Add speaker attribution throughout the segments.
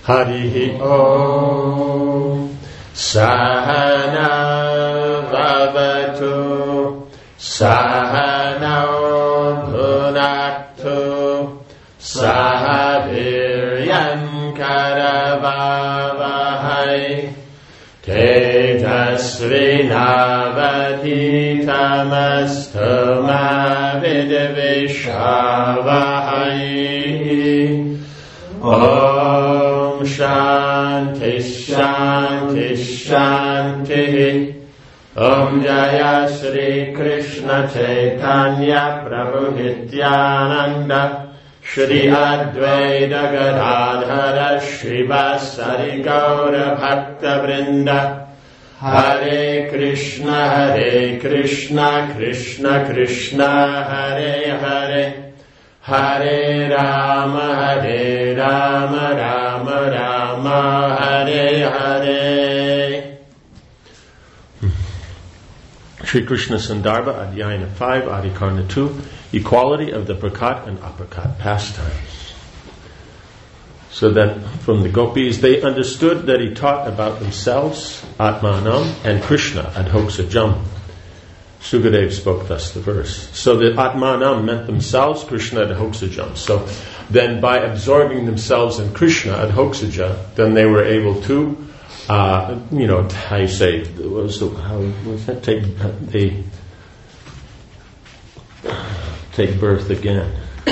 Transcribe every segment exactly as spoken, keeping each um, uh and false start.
Speaker 1: Harihi Om Sahana Vavatu Sahana Bhunaktu Sahaviryan Karavavahai Tejasvinavaditamastu ma vidvishavahai. Om Shanti Shanti Shanti. Om Jaya Shri Krishna Chaitanya Prabhu Nityananda Shri Advaita Gadadhara Shrivasari Gaura Bhakta Vrinda. Hare Krishna Hare Krishna Krishna Krishna Hare Hare Hare Rama Hare Rama Rama Rama Hare Hare. Shri Krishna Sandarbha, Adhyayana five, Adhikarana two, Equality of the Prakat and Aprakat pastimes. So then, from the gopis, they understood that he taught about themselves, Atmanam, and Krishna, Adhoksajam. Sukadev spoke thus the verse. So that Atmanam meant themselves, Krishna, Adhoksajam. So then by absorbing themselves in Krishna, Adhoksaja, then they were able to Uh, you know, how you say, what was the, how was that? Take, they take birth again.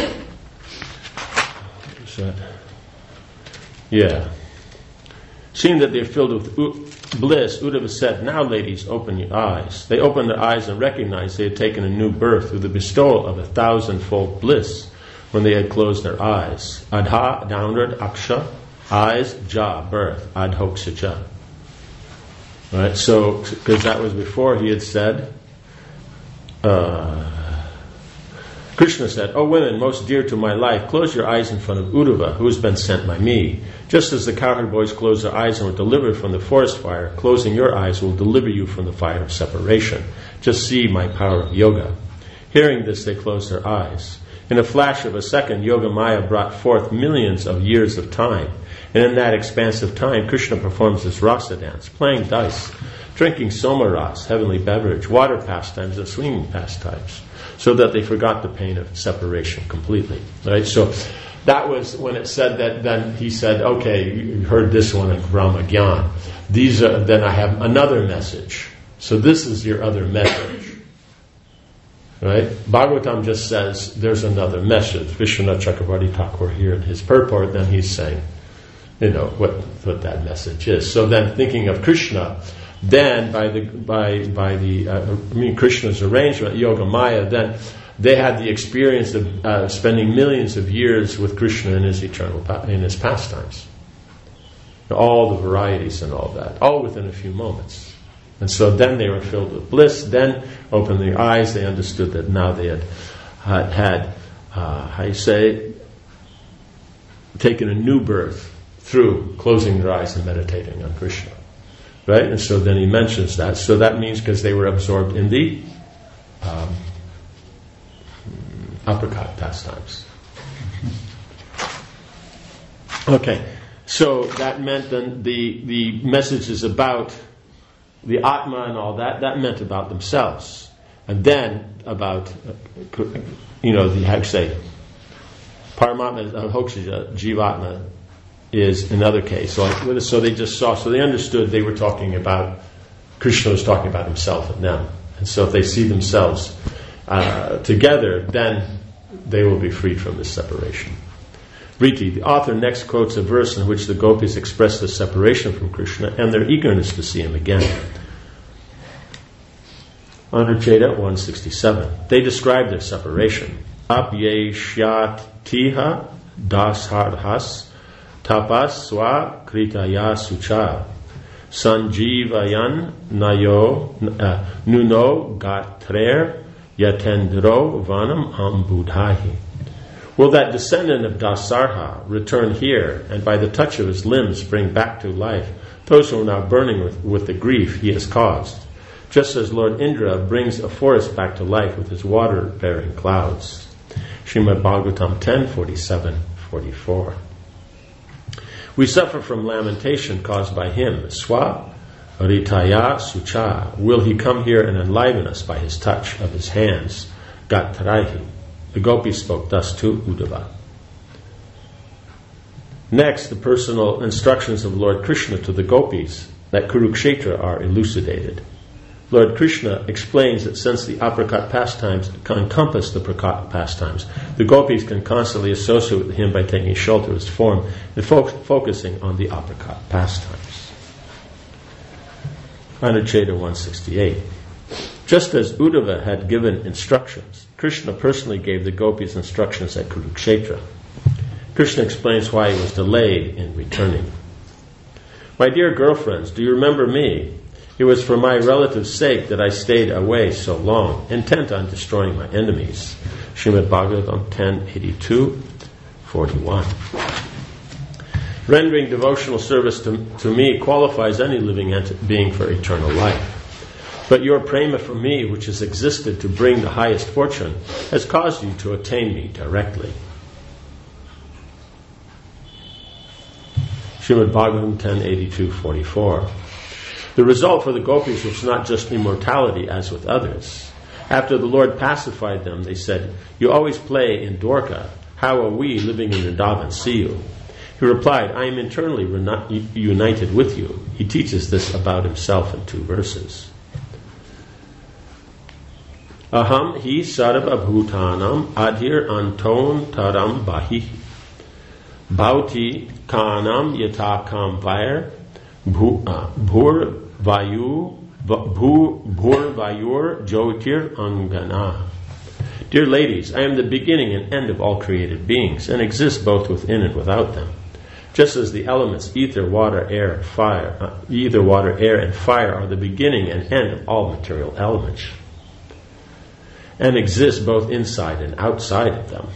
Speaker 1: What was that? Yeah. Seeing that they're filled with u- bliss, Uddhava said, "Now, ladies, open your eyes." They opened their eyes and recognized they had taken a new birth through the bestowal of a thousandfold bliss when they had closed their eyes. Adha, downward, aksha, eyes, ja, birth, adhoksaja. Right, so, because that was before he had said, uh, Krishna said, "O women, most dear to my life, close your eyes in front of Uddhava, who has been sent by me. Just as the cowherd boys closed their eyes and were delivered from the forest fire, closing your eyes will deliver you from the fire of separation. Just see my power of yoga." Hearing this, they closed their eyes. In a flash of a second, Yoga Maya brought forth millions of years of time. And in that expanse of time, Krishna performs this rasa dance, playing dice, drinking somaras, heavenly beverage, water pastimes, and swinging pastimes, so that they forgot the pain of separation completely. Right? So that was when it said that. Then he said, "Okay, you heard this one in Brahma Gyan. These are. Then I have another message. So this is your other message." Right? Bhagavatam just says there's another message. Vishwanath Chakravarti Thakur here in his purport, then he's saying, you know, what what that message is. So then, thinking of Krishna, then by the by by the uh, I mean Krishna's arrangement, Yoga Maya, then they had the experience of uh, spending millions of years with Krishna in his eternal in his pastimes, all the varieties and all that, all within a few moments. And so then they were filled with bliss. Then opened their eyes. They understood that now they had had, had uh, how you say, taken a new birth through closing their eyes and meditating on Krishna. Right? And so then he mentions that. So that means because they were absorbed in the um, aprakat pastimes. Okay. So that meant then the, the message is about the Atma and all that. That meant about themselves. And then about, uh, you know, the, how you say, Paramatma, Adhoksaja, Jivatma, is another case. So, so they just saw, so they understood they were talking about, Krishna was talking about himself and them. And so if they see themselves uh, together, then they will be freed from this separation. Riti, the author next quotes a verse in which the gopis express the separation from Krishna and their eagerness to see him again. Anucheta one sixty-seven. They describe their separation. Apyeshyat tiha dashadhas tapas swa kritaya sucha sanjivayan nayo uh, nuno gatrer yatendro vanam ambudhahi. Will that descendant of Dasarha return here and by the touch of his limbs bring back to life those who are now burning with, with the grief he has caused, just as Lord Indra brings a forest back to life with his water-bearing clouds? Srimad Bhagavatam ten forty-seven forty-four. We suffer from lamentation caused by him. Swa ritaya sucha. Will he come here and enliven us by his touch of his hands? Gatraihi. The gopis spoke thus to Uddhava. Next, the personal instructions of Lord Krishna to the gopis at Kurukshetra are elucidated. Lord Krishna explains that since the apricot pastimes encompass the prakat pastimes, the gopis can constantly associate with him by taking shelter of his form and fo- focusing on the apricot pastimes. Anucheta one sixty-eight. Just as Uddhava had given instructions, Krishna personally gave the gopis instructions at Kurukshetra. Krishna explains why he was delayed in returning. My dear girlfriends, do you remember me? It was for my relative's sake that I stayed away so long, intent on destroying my enemies. Srimad Bhagavatam ten eighty-two forty-one. Rendering devotional service to, to me qualifies any living ent- being for eternal life. But your prema for me, which has existed to bring the highest fortune, has caused you to attain me directly. Srimad Bhagavatam ten eighty-two forty-four. The result for the gopis was not just immortality as with others. After the Lord pacified them, they said, "You always play in Dwarka. How are we living in Vrindavan see you?" He replied, "I am internally re- united with you." He teaches this about himself in two verses. Aham hi sarva bhutanam adhir anton taram bahi bhauti kanam yatakam vair bhur vayu bhur vayur jyotir angana. Dear ladies, I am the beginning and end of all created beings and exist both within and without them. Just as the elements ether, water, air, fire, uh, ether, water, air, and fire are the beginning and end of all material elements, and exist both inside and outside of them.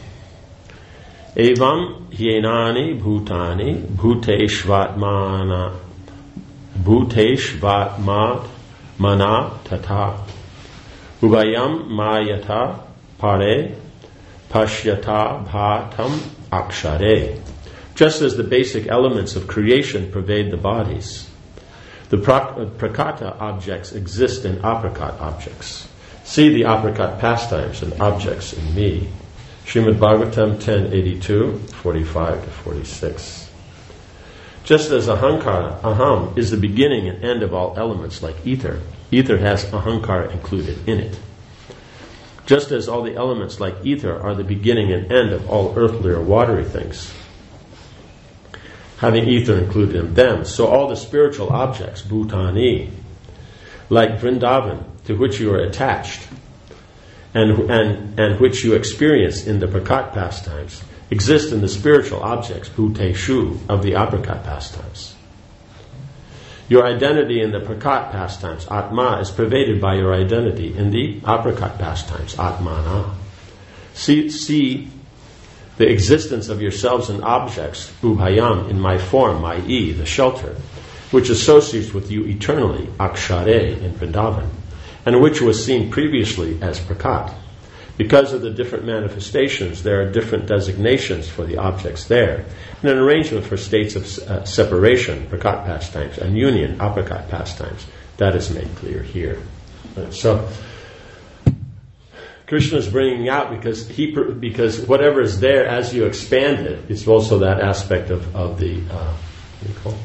Speaker 1: Evam hyenani bhutani bhuteshvatmana bhuteshvatmat mana tata ubayam mayata pare pashyata bhatam akshare. Just as the basic elements of creation pervade the bodies, the prakata objects exist in apricot objects. See the apricot pastimes and objects in me. Srimad Bhagavatam ten eighty-two forty-five to forty-six. Just as ahankara, aham, is the beginning and end of all elements like ether, ether has ahankara included in it. Just as all the elements like ether are the beginning and end of all earthly or watery things, having ether included in them, so all the spiritual objects, bhutani, like Vrindavan, to which you are attached, and, and, and which you experience in the prakat pastimes, exist in the spiritual objects, bhuteshu, of the apricot pastimes. Your identity in the prakat pastimes, atma, is pervaded by your identity in the apricot pastimes, atmana. See, see the existence of yourselves and objects, ubhayam, in my form, my e, the shelter, which associates with you eternally, akshare, in Vrindavan, and which was seen previously as prakat. Because of the different manifestations, there are different designations for the objects there, and an arrangement for states of uh, separation, prakat pastimes, and union, apricot pastimes. That is made clear here. So, Krishna is bringing out because he because whatever is there as you expand it, it's also that aspect of, of the uh, what do you call it?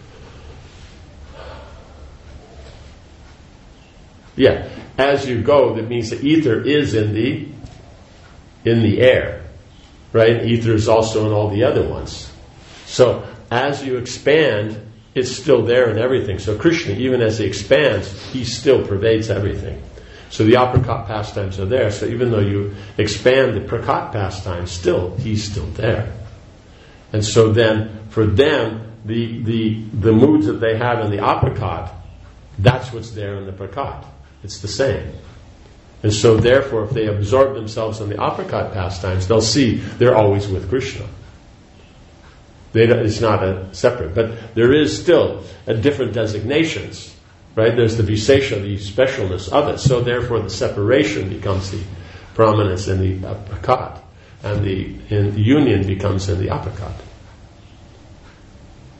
Speaker 1: Yeah, as you go, that means the ether is in the in the air, right? Ether is also in all the other ones. So as you expand, it's still there in everything. So Krishna, even as he expands, he still pervades everything. So the apricot pastimes are there. So even though you expand the prakat pastimes, still he's still there. And so then for them, the the the moods that they have in the apricot, that's what's there in the prakat. It's the same. And so therefore, if they absorb themselves in the apricot pastimes, they'll see they're always with Krishna. They don't, it's not a separate, but there is still a different designations, right? There's the visesha, the specialness of it. So therefore, the separation becomes the prominence in the prakat, and the, in the union becomes in the apricot.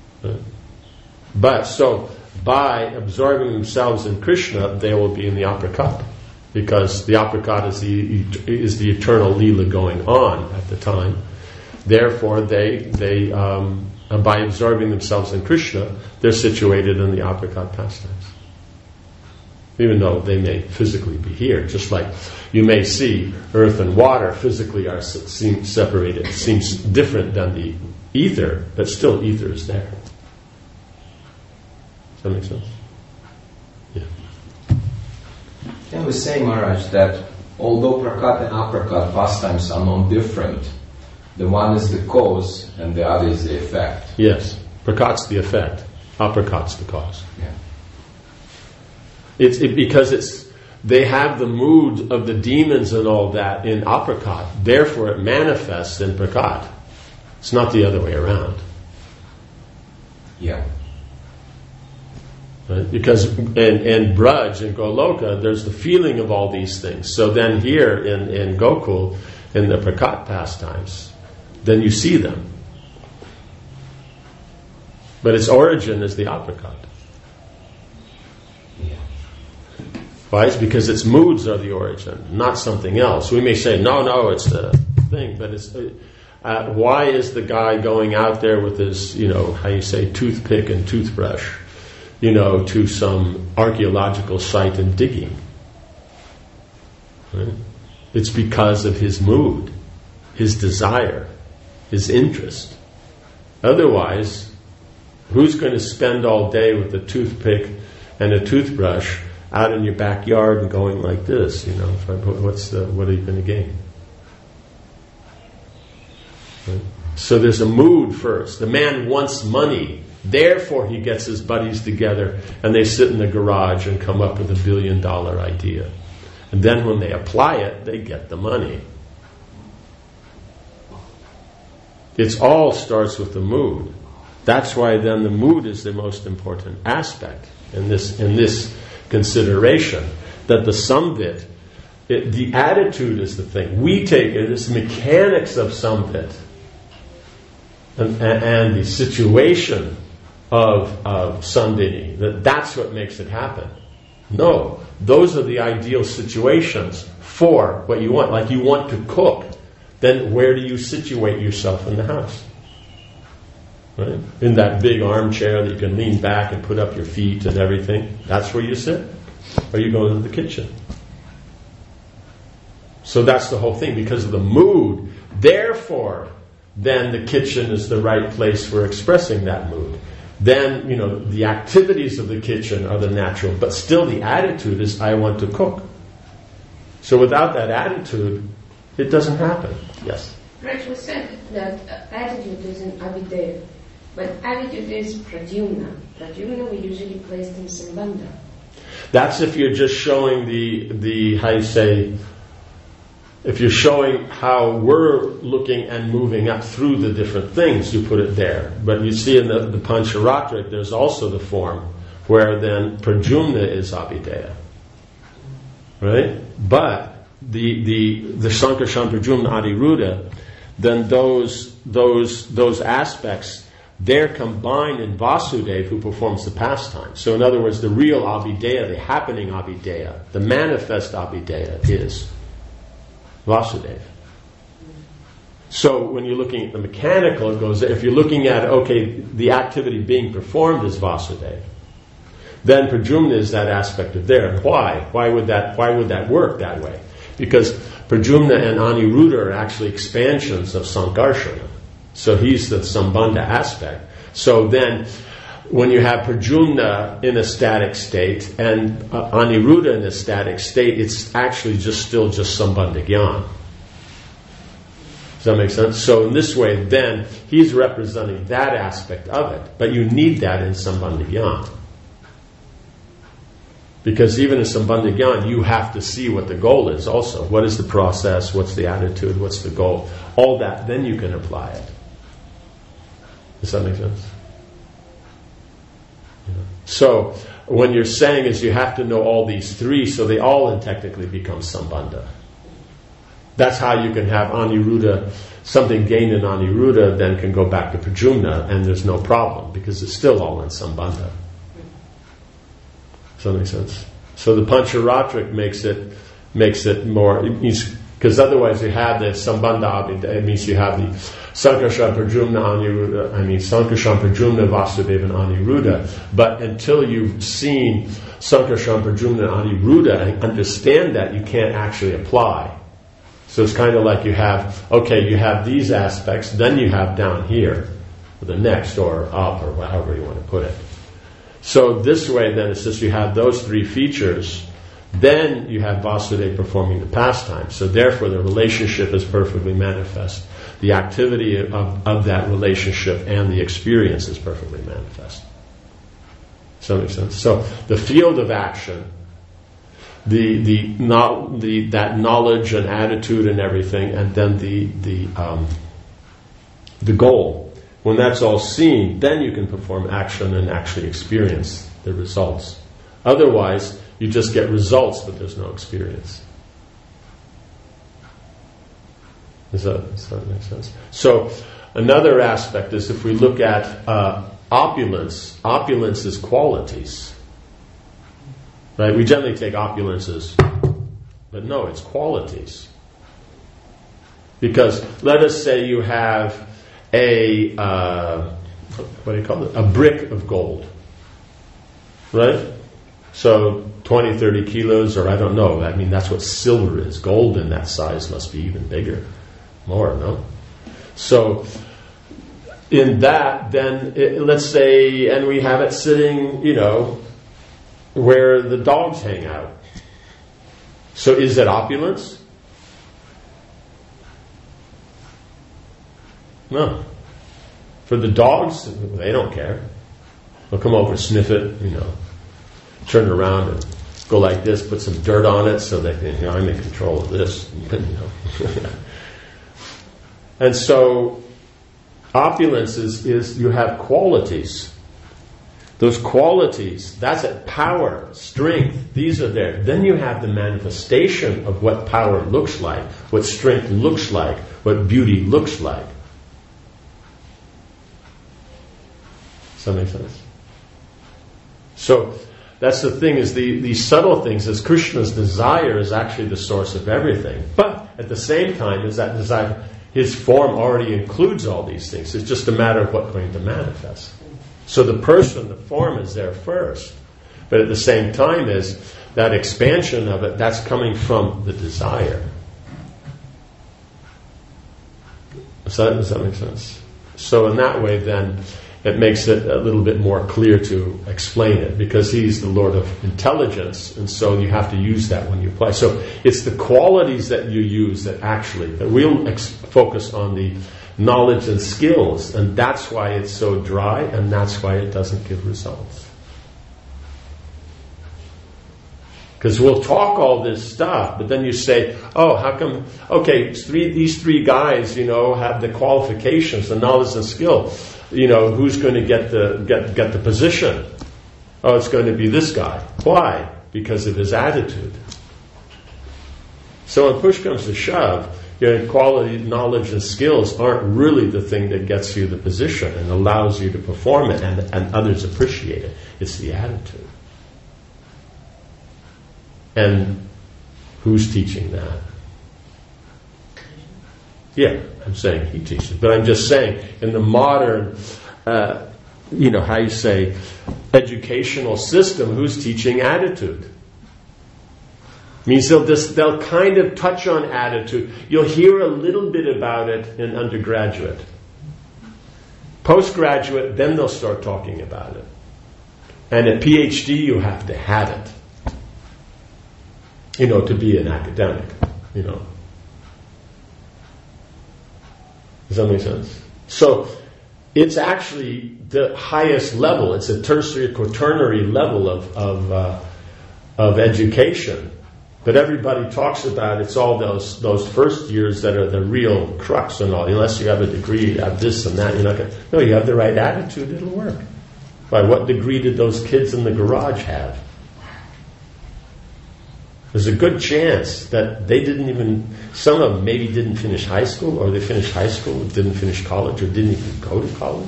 Speaker 1: But so by absorbing themselves in Krishna, they will be in the aprakat, because the aprakat is the is the eternal lila going on at the time. Therefore, they they um, by absorbing themselves in Krishna, they're situated in the aprakat pastimes. Even though they may physically be here, just like you may see earth and water physically are seem separated, it seems different than the ether, but still ether is there. Does that make sense? Yeah.
Speaker 2: Can we say, Maharaj, that although prakat and aprakat pastimes are non-different, the one is the cause and the other is the effect?
Speaker 1: Yes. Prakat's the effect. Aprakat's the cause.
Speaker 2: Yeah.
Speaker 1: It's it, because it's they have the mood of the demons and all that in aprakat. Therefore, it manifests in prakat. It's not the other way around.
Speaker 2: Yeah.
Speaker 1: Right? Because in, in Braj and Goloka, there's the feeling of all these things. So then here in, in Gokul, in the prakat pastimes, then you see them. But its origin is the aprakat.
Speaker 2: Yeah.
Speaker 1: Why? It's because its moods are the origin, not something else. We may say, no, no, it's the thing, but it's... Uh, why is the guy going out there with his, you know, how you say, toothpick and toothbrush, you know, to some archaeological site and digging? Right? It's because of his mood, his desire, his interest. Otherwise, who's going to spend all day with a toothpick and a toothbrush out in your backyard and going like this? You know, what's the, what are you going to gain? Right? So there's a mood first. The man wants money. Therefore, he gets his buddies together and they sit in the garage and come up with a billion dollar idea. And then when they apply it, they get the money. It all starts with the mood. That's why then the mood is the most important aspect in this in this consideration. That the samvit, it, the attitude is the thing. We take it as mechanics of samvit. And, and the situation of, of Sandini, that that's what makes it happen. No, those are the ideal situations for what you want. Like you want to cook, then where do you situate yourself in the house? Right? In that big armchair that you can lean back and put up your feet and everything. That's where you sit. Or you go into the kitchen. So that's the whole thing, because of the mood. Therefore, then the kitchen is the right place for expressing that mood. Then, you know, the activities of the kitchen are the natural, but still the attitude is, I want to cook. So without that attitude, it doesn't happen. Yes?
Speaker 3: Raj, we said that uh, attitude is in Abhideya, but attitude is Pradyumna. Pradyumna we usually place in Sambandha.
Speaker 1: That's if you're just showing the, the how you say, if you're showing how we're looking and moving up through the different things, you put it there. But you see in the, the Pancharatrik, there's also the form where then Pradyumna is Abhideya. Right? But the the the Sankarshan Pradyumna Adiruddha, then those those those aspects, they're combined in Vasudeva, who performs the pastime. So in other words, the real Abhideya, the happening Abhideya, the manifest Abhideya is Vasudeva. So when you're looking at the mechanical, it goes, if you're looking at, okay, the activity being performed is Vasudeva, then Pradyumna is that aspect of there. And why? Why would that, why would that work that way? Because Pradyumna and Aniruddha are actually expansions of Sankarsana. So he's the Sambandha aspect. So then, when you have Pradyumna in a static state and uh, Aniruddha in a static state, it's actually just still just Sambandha Jnana. Does that make sense? So in this way, then, he's representing that aspect of it. But you need that in Sambandha Jnana. Because even in Sambandha Jnana, you have to see what the goal is also. What is the process? What's the attitude? What's the goal? All that, then you can apply it. Does that make sense? Yeah. So, when you're saying is you have to know all these three, so they all then technically become Sambandha. That's how you can have Aniruddha, something gained in Aniruddha then can go back to Pradyumna, and there's no problem, because it's still all in Sambandha. Does that make sense? So the Pancharatric makes it makes it more, it means, because otherwise you have the Sambandha, it means you have the Sankarshan Pradyumna Aniruddha, I mean Sankarshan Pradyumna Vasudeva and Aniruddha, but until you've seen Sankarshan Pradyumna Aniruddha and understand that, you can't actually apply. So it's kind of like you have, okay, you have these aspects, then you have down here, the next, or up, or however you want to put it. So this way then it's just you have those three features, then you have Vasudeva performing the pastime. So therefore the relationship is perfectly manifest. The activity of, of that relationship and the experience is perfectly manifest. Does that make sense? So the field of action, the the, no, the that knowledge and attitude and everything, and then the the um, the goal. When that's all seen, then you can perform action and actually experience the results. Otherwise, you just get results, but there's no experience. Does that, does that make sense? So, another aspect is if we look at uh, opulence, opulence is qualities. Right? We generally take opulence as, but no, it's qualities. Because let us say you have a, uh, what do you call it? A brick of gold. Right? So twenty, thirty kilos, or I don't know. I mean, that's what silver is. Gold in that size must be even bigger. More, no? So, in that, then, it, let's say, and we have it sitting, you know, where the dogs hang out. So is it opulence? No. For the dogs, they don't care. They'll come over, sniff it, you know, turn around and go like this, put some dirt on it so they can, you know, I'm in control of this. You know. And so, opulence is, is you have qualities. Those qualities, that's it, power, strength, these are there. Then you have the manifestation of what power looks like, what strength looks like, what beauty looks like. Does that make sense? So, that's the thing, is the, these subtle things, is Krishna's desire is actually the source of everything. But, at the same time, is that desire, his form already includes all these things. It's just a matter of what's going to manifest. So the person, the form is there first. But at the same time is that expansion of it, that's coming from the desire. Does that, does that make sense? So in that way then, it makes it a little bit more clear to explain it, because he's the Lord of intelligence, and so you have to use that when you apply. So it's the qualities that you use that actually, that we'll ex- focus on the knowledge and skills, and that's why it's so dry, and that's why it doesn't give results. Because we'll talk all this stuff, but then you say, oh, how come, okay, three, these three guys, you know, have the qualifications, the knowledge and skill. You know, who's going to get the get get the position? Oh, it's going to be this guy. Why? Because of his attitude. So when push comes to shove, your quality, knowledge, and skills aren't really the thing that gets you the position and allows you to perform it, and, and others appreciate it. It's the attitude. And who's teaching that? Yeah, I'm saying he teaches. But I'm just saying, in the modern, uh, you know, how you say, educational system, who's teaching attitude? Means they'll just, they'll kind of touch on attitude. You'll hear a little bit about it in undergraduate. Postgraduate, then they'll start talking about it. And at PhD, you have to have it. You know, to be an academic, you know. Does that make sense? So, it's actually the highest level. It's a tertiary, quaternary level of of, uh, of education. But everybody talks about it's all those those first years that are the real crux and all. Unless you have a degree, you have this and that. You're not gonna, no, you have the right attitude, it'll work. By what degree did those kids in the garage have? There's a good chance that they didn't even, some of them maybe didn't finish high school, or they finished high school, didn't finish college, or didn't even go to college.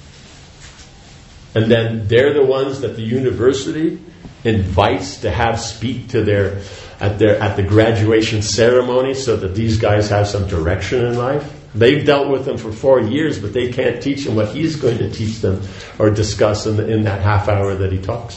Speaker 1: And then they're the ones that the university invites to have speak to their at their at the graduation ceremony, so that these guys have some direction in life. They've dealt with him for four years, but they can't teach him what he's going to teach them or discuss in, the, in that half hour that he talks.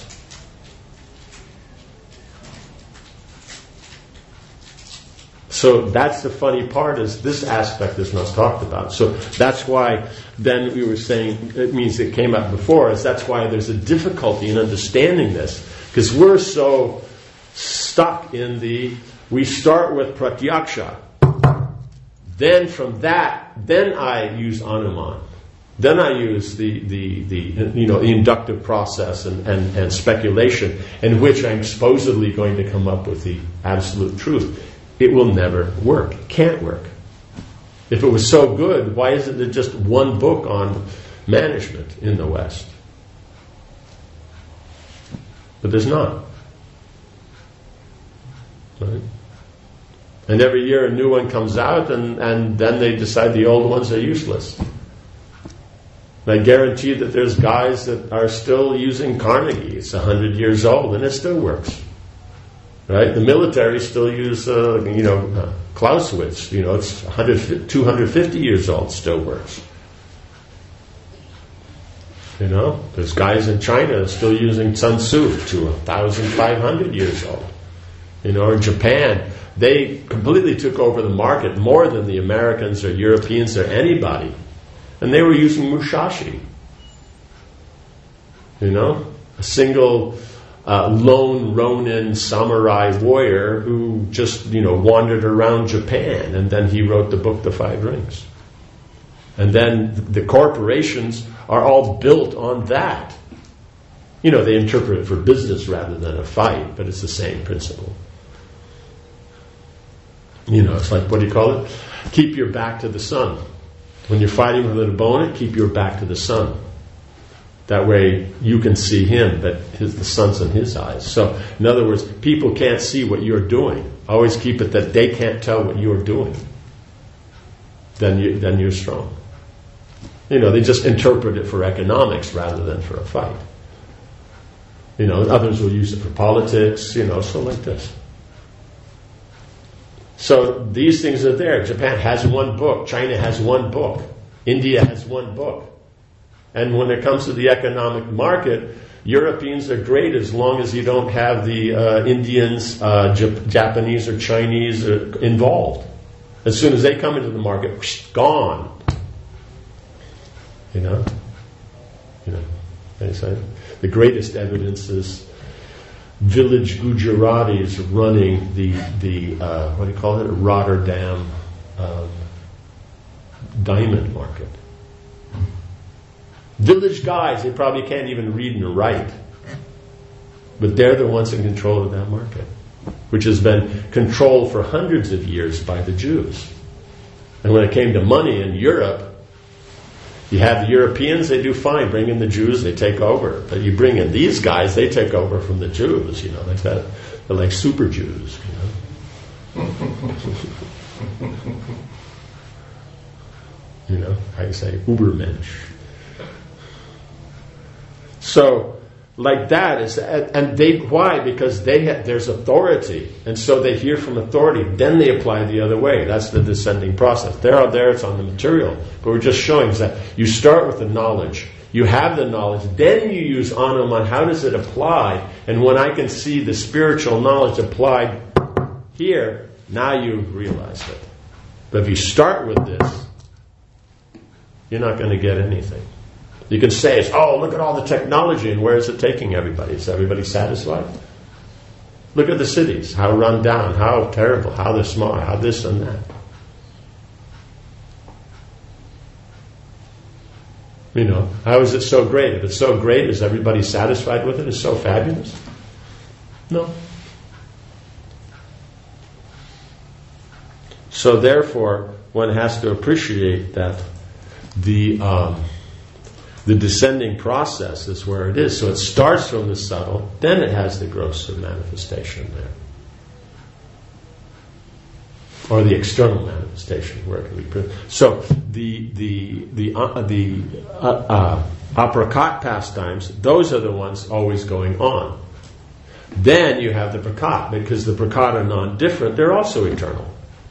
Speaker 1: So that's the funny part, is this aspect is not talked about. So that's why then we were saying, it means it came up before us, that's why there's a difficulty in understanding this. Because we're so stuck in the, we start with pratyaksha. Then from that, then I use Anuman. Then I use the, the, the you know, the inductive process and, and, and speculation, in which I'm supposedly going to come up with the absolute truth. It will never work. It can't work. If it was so good, why isn't there just one book on management in the West? But there's not. Right? And every year a new one comes out, and, and then they decide the old ones are useless. And I guarantee that there's guys that are still using Carnegie. It's a hundred years old and it still works. Right? The military still use, uh, you know, uh, Clausewitz. You know, it's one hundred, two hundred fifty years old, still works. You know, there's guys in China still using Sun Tzu, to one thousand five hundred years old. You know, in Japan, they completely took over the market more than the Americans or Europeans or anybody. And they were using Musashi. You know, a single uh, lone Ronin samurai warrior who just, you know, wandered around Japan, and then he wrote the book, The Five Rings. And then the corporations are all built on that. You know, they interpret it for business rather than a fight, but it's the same principle. You know, it's like, what do you call it? Keep your back to the sun. When you're fighting with an opponent, keep your back to the sun. That way you can see him, but his, the sun's in his eyes. So, in other words, people can't see what you're doing. Always keep it that they can't tell what you're doing. Then, you, then you're strong. You know, they just interpret it for economics rather than for a fight. You know, others will use it for politics, you know, so like this. So these things are there. Japan has one book. China has one book. India has one book. And when it comes to the economic market, Europeans are great as long as you don't have the uh, Indians, uh, Jap- Japanese or Chinese uh, involved. As soon as they come into the market, whoosh, gone. You know? You know? The greatest evidence is village Gujaratis running the, the uh, what do you call it, Rotterdam um, diamond market. Village guys, they probably can't even read and write. But they're the ones in control of that market, which has been controlled for hundreds of years by the Jews. And when it came to money in Europe, you have the Europeans, they do fine. Bring in the Jews, they take over. But you bring in these guys, they take over from the Jews, you know, like that. They're like super Jews, you know. You know, how you say, Ubermensch. So, like that is, and they, why? Because they have, there's authority, and so they hear from authority, then they apply the other way. That's the descending process. There out there, it's on the material, but we're just showing that you start with the knowledge, you have the knowledge, then you use Anuman, how does it apply? And when I can see the spiritual knowledge applied here, now you've realized it. But if you start with this, you're not going to get anything. You can say, it's, oh, look at all the technology, and where is it taking everybody? Is everybody satisfied? Look at the cities, how run down, how terrible, how they're small, how this and that. You know, how is it so great? If it's so great, is everybody satisfied with it? It's so fabulous? No. So therefore, one has to appreciate that the... Um, The descending process is where it is. So it starts from the subtle, then it has the grosser manifestation there. or the external manifestation, where it can be pre- so the the the uh, the uh, uh, aprakat pastimes, those are the ones always going on. Then you have the prakat, because the prakat are non-different, they're also eternal.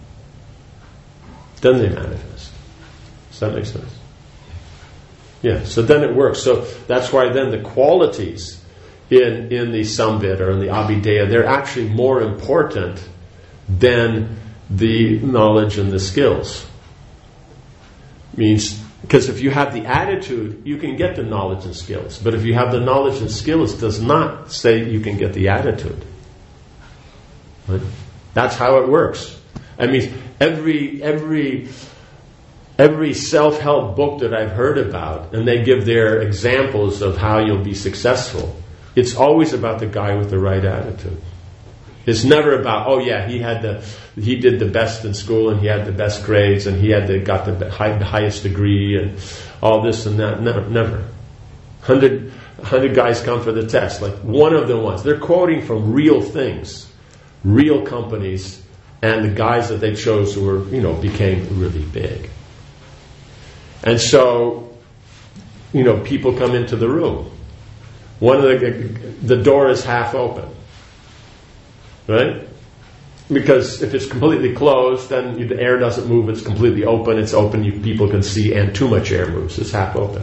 Speaker 1: Then they manifest. Does that make sense? Yeah, so then it works. So that's why then the qualities in in the Samvit or in the Abhideya, they're actually more important than the knowledge and the skills. Means, because if you have the attitude, you can get the knowledge and skills. But if you have the knowledge and skills, it does not say you can get the attitude. Right? That's how it works. I mean, every every every self-help book that I've heard about, and they give their examples of how you'll be successful, it's always about the guy with the right attitude. It's never about, oh yeah, he had the, he did the best in school and he had the best grades and he had the, got the, high, the highest degree and all this and that. Never, never. Hundred, hundred guys come for the test. Like one of the ones, they're quoting from real things, real companies, and the guys that they chose were, you know, became really big. And so, you know, people come into the room. One of the, the door is half open. Right? Because if it's completely closed, then you, the air doesn't move. It's completely open. It's open. You, people can see, and too much air moves. It's half open.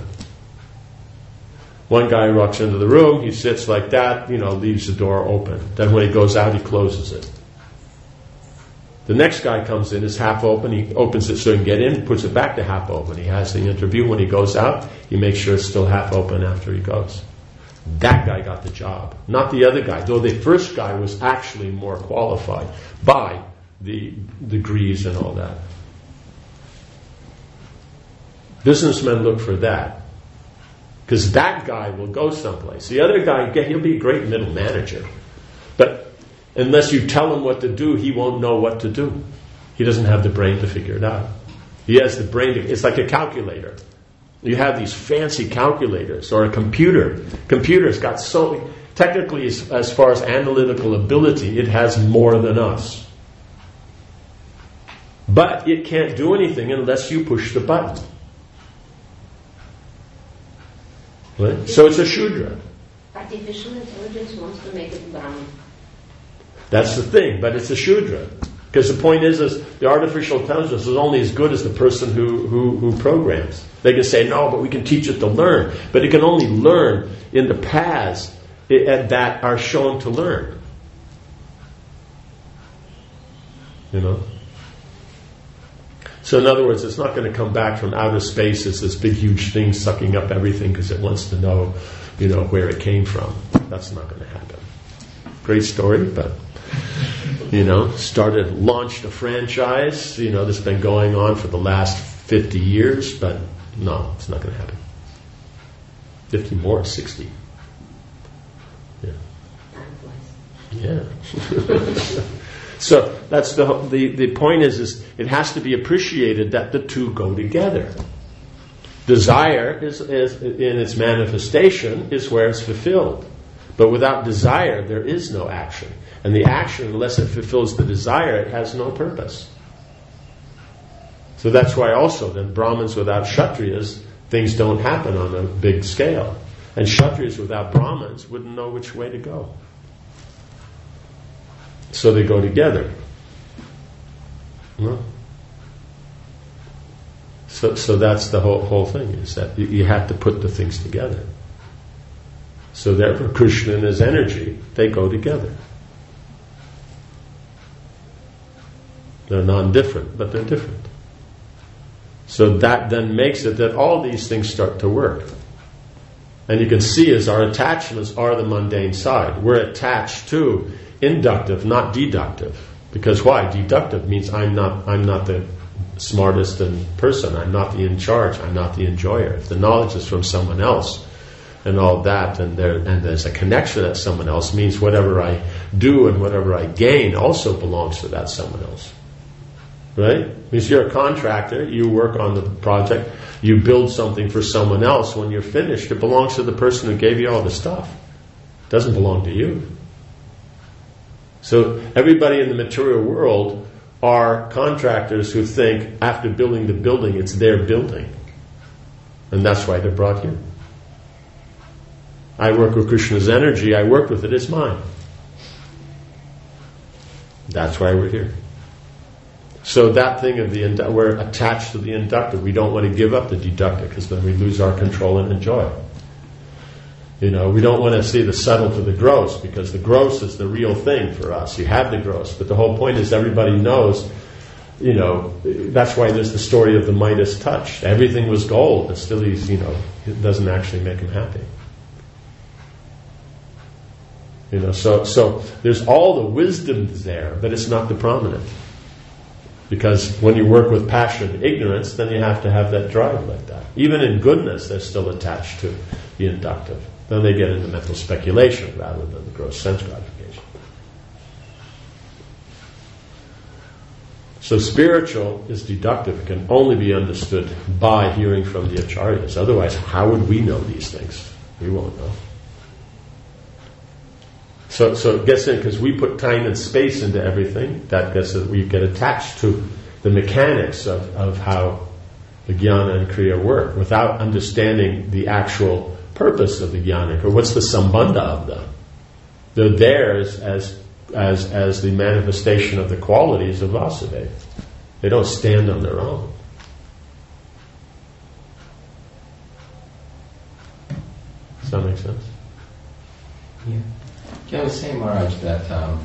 Speaker 1: One guy walks into the room. He sits like that. You know, leaves the door open. Then when he goes out, he closes it. The next guy comes in. It's half open. He opens it so he can get in. Puts it back to half open. He has the interview. When he goes out, he makes sure it's still half open after he goes. That guy got the job, not the other guy, though the first guy was actually more qualified by the degrees and all that. Businessmen look for that, because that guy will go someplace. The other guy, he'll be a great middle manager, but unless you tell him what to do, he won't know what to do. He doesn't have the brain to figure it out. He has the brain to, it's like a calculator. You have these fancy calculators, or a computer. Computer's got so, technically as, as far as analytical ability, it has more than us. But it can't do anything unless you push the button. Right? So it's a Shudra.
Speaker 3: Artificial intelligence wants to make it Brahman.
Speaker 1: That's the thing, but it's a Shudra. Because the point is, is the artificial intelligence is only as good as the person who, who, who programs. They can say, no, but we can teach it to learn. But it can only learn in the paths it, that are shown to learn. You know? So in other words, it's not going to come back from outer space as this big, huge thing sucking up everything because it wants to know, you know, where it came from. That's not going to happen. Great story, but... You know, started, launched a franchise, you know, that's been going on for the last fifty years, but no, it's not going to happen. fifty more, sixty. Yeah. Yeah. So that's the, the the point is, is it has to be appreciated that the two go together. Desire is, is in its manifestation is where it's fulfilled. But without desire, there is no action. And the action, unless it fulfills the desire, it has no purpose. So that's why also then Brahmins without Kshatriyas, things don't happen on a big scale. And Kshatriyas without Brahmins wouldn't know which way to go. So they go together. No? So, so that's the whole whole thing, is that you, you have to put the things together. So therefore Krishna and his energy, they go together. They're non-different, but they're different. So that then makes it that all these things start to work. And you can see as our attachments are the mundane side. We're attached to inductive, not deductive. Because why? Deductive means I'm not I'm not the smartest in person. I'm not the in charge. I'm not the enjoyer. If the knowledge is from someone else and all that, and there and there's a connection that someone else, means whatever I do and whatever I gain also belongs to that someone else. Right? Because you're a contractor, you work on the project, you build something for someone else. When you're finished, it belongs to the person who gave you all the stuff. It doesn't belong to you. So everybody in the material world are contractors who think after building the building, it's their building. And that's why they're brought here. I work with Krishna's energy, I work with it, it's mine. That's why we're here. So that thing of the, indu- we're attached to the inductive. We don't want to give up the deductive because then we lose our control and enjoy. You know, we don't want to see the subtle to the gross because the gross is the real thing for us. You have the gross, but the whole point is everybody knows, you know, that's why there's the story of the Midas touch. Everything was gold, but still he's, you know, it doesn't actually make him happy. You know, so so there's all the wisdom there, but it's not the prominent. Because when you work with passion and ignorance, then you have to have that drive like that. Even in goodness, they're still attached to the inductive. Then they get into mental speculation rather than the gross sense gratification. So spiritual is deductive. It can only be understood by hearing from the acharyas. Otherwise, how would we know these things? We won't know. So, so it gets in because we put time and space into everything. That gets we get attached to the mechanics of, of how the jnana and kriya work without understanding the actual purpose of the jnana. Or what's the sambandha of them? They're there as, as as as the manifestation of the qualities of Vasudeva. They don't stand on their own. Does that make sense?
Speaker 2: Yeah. Can we say, Maharaj, that um,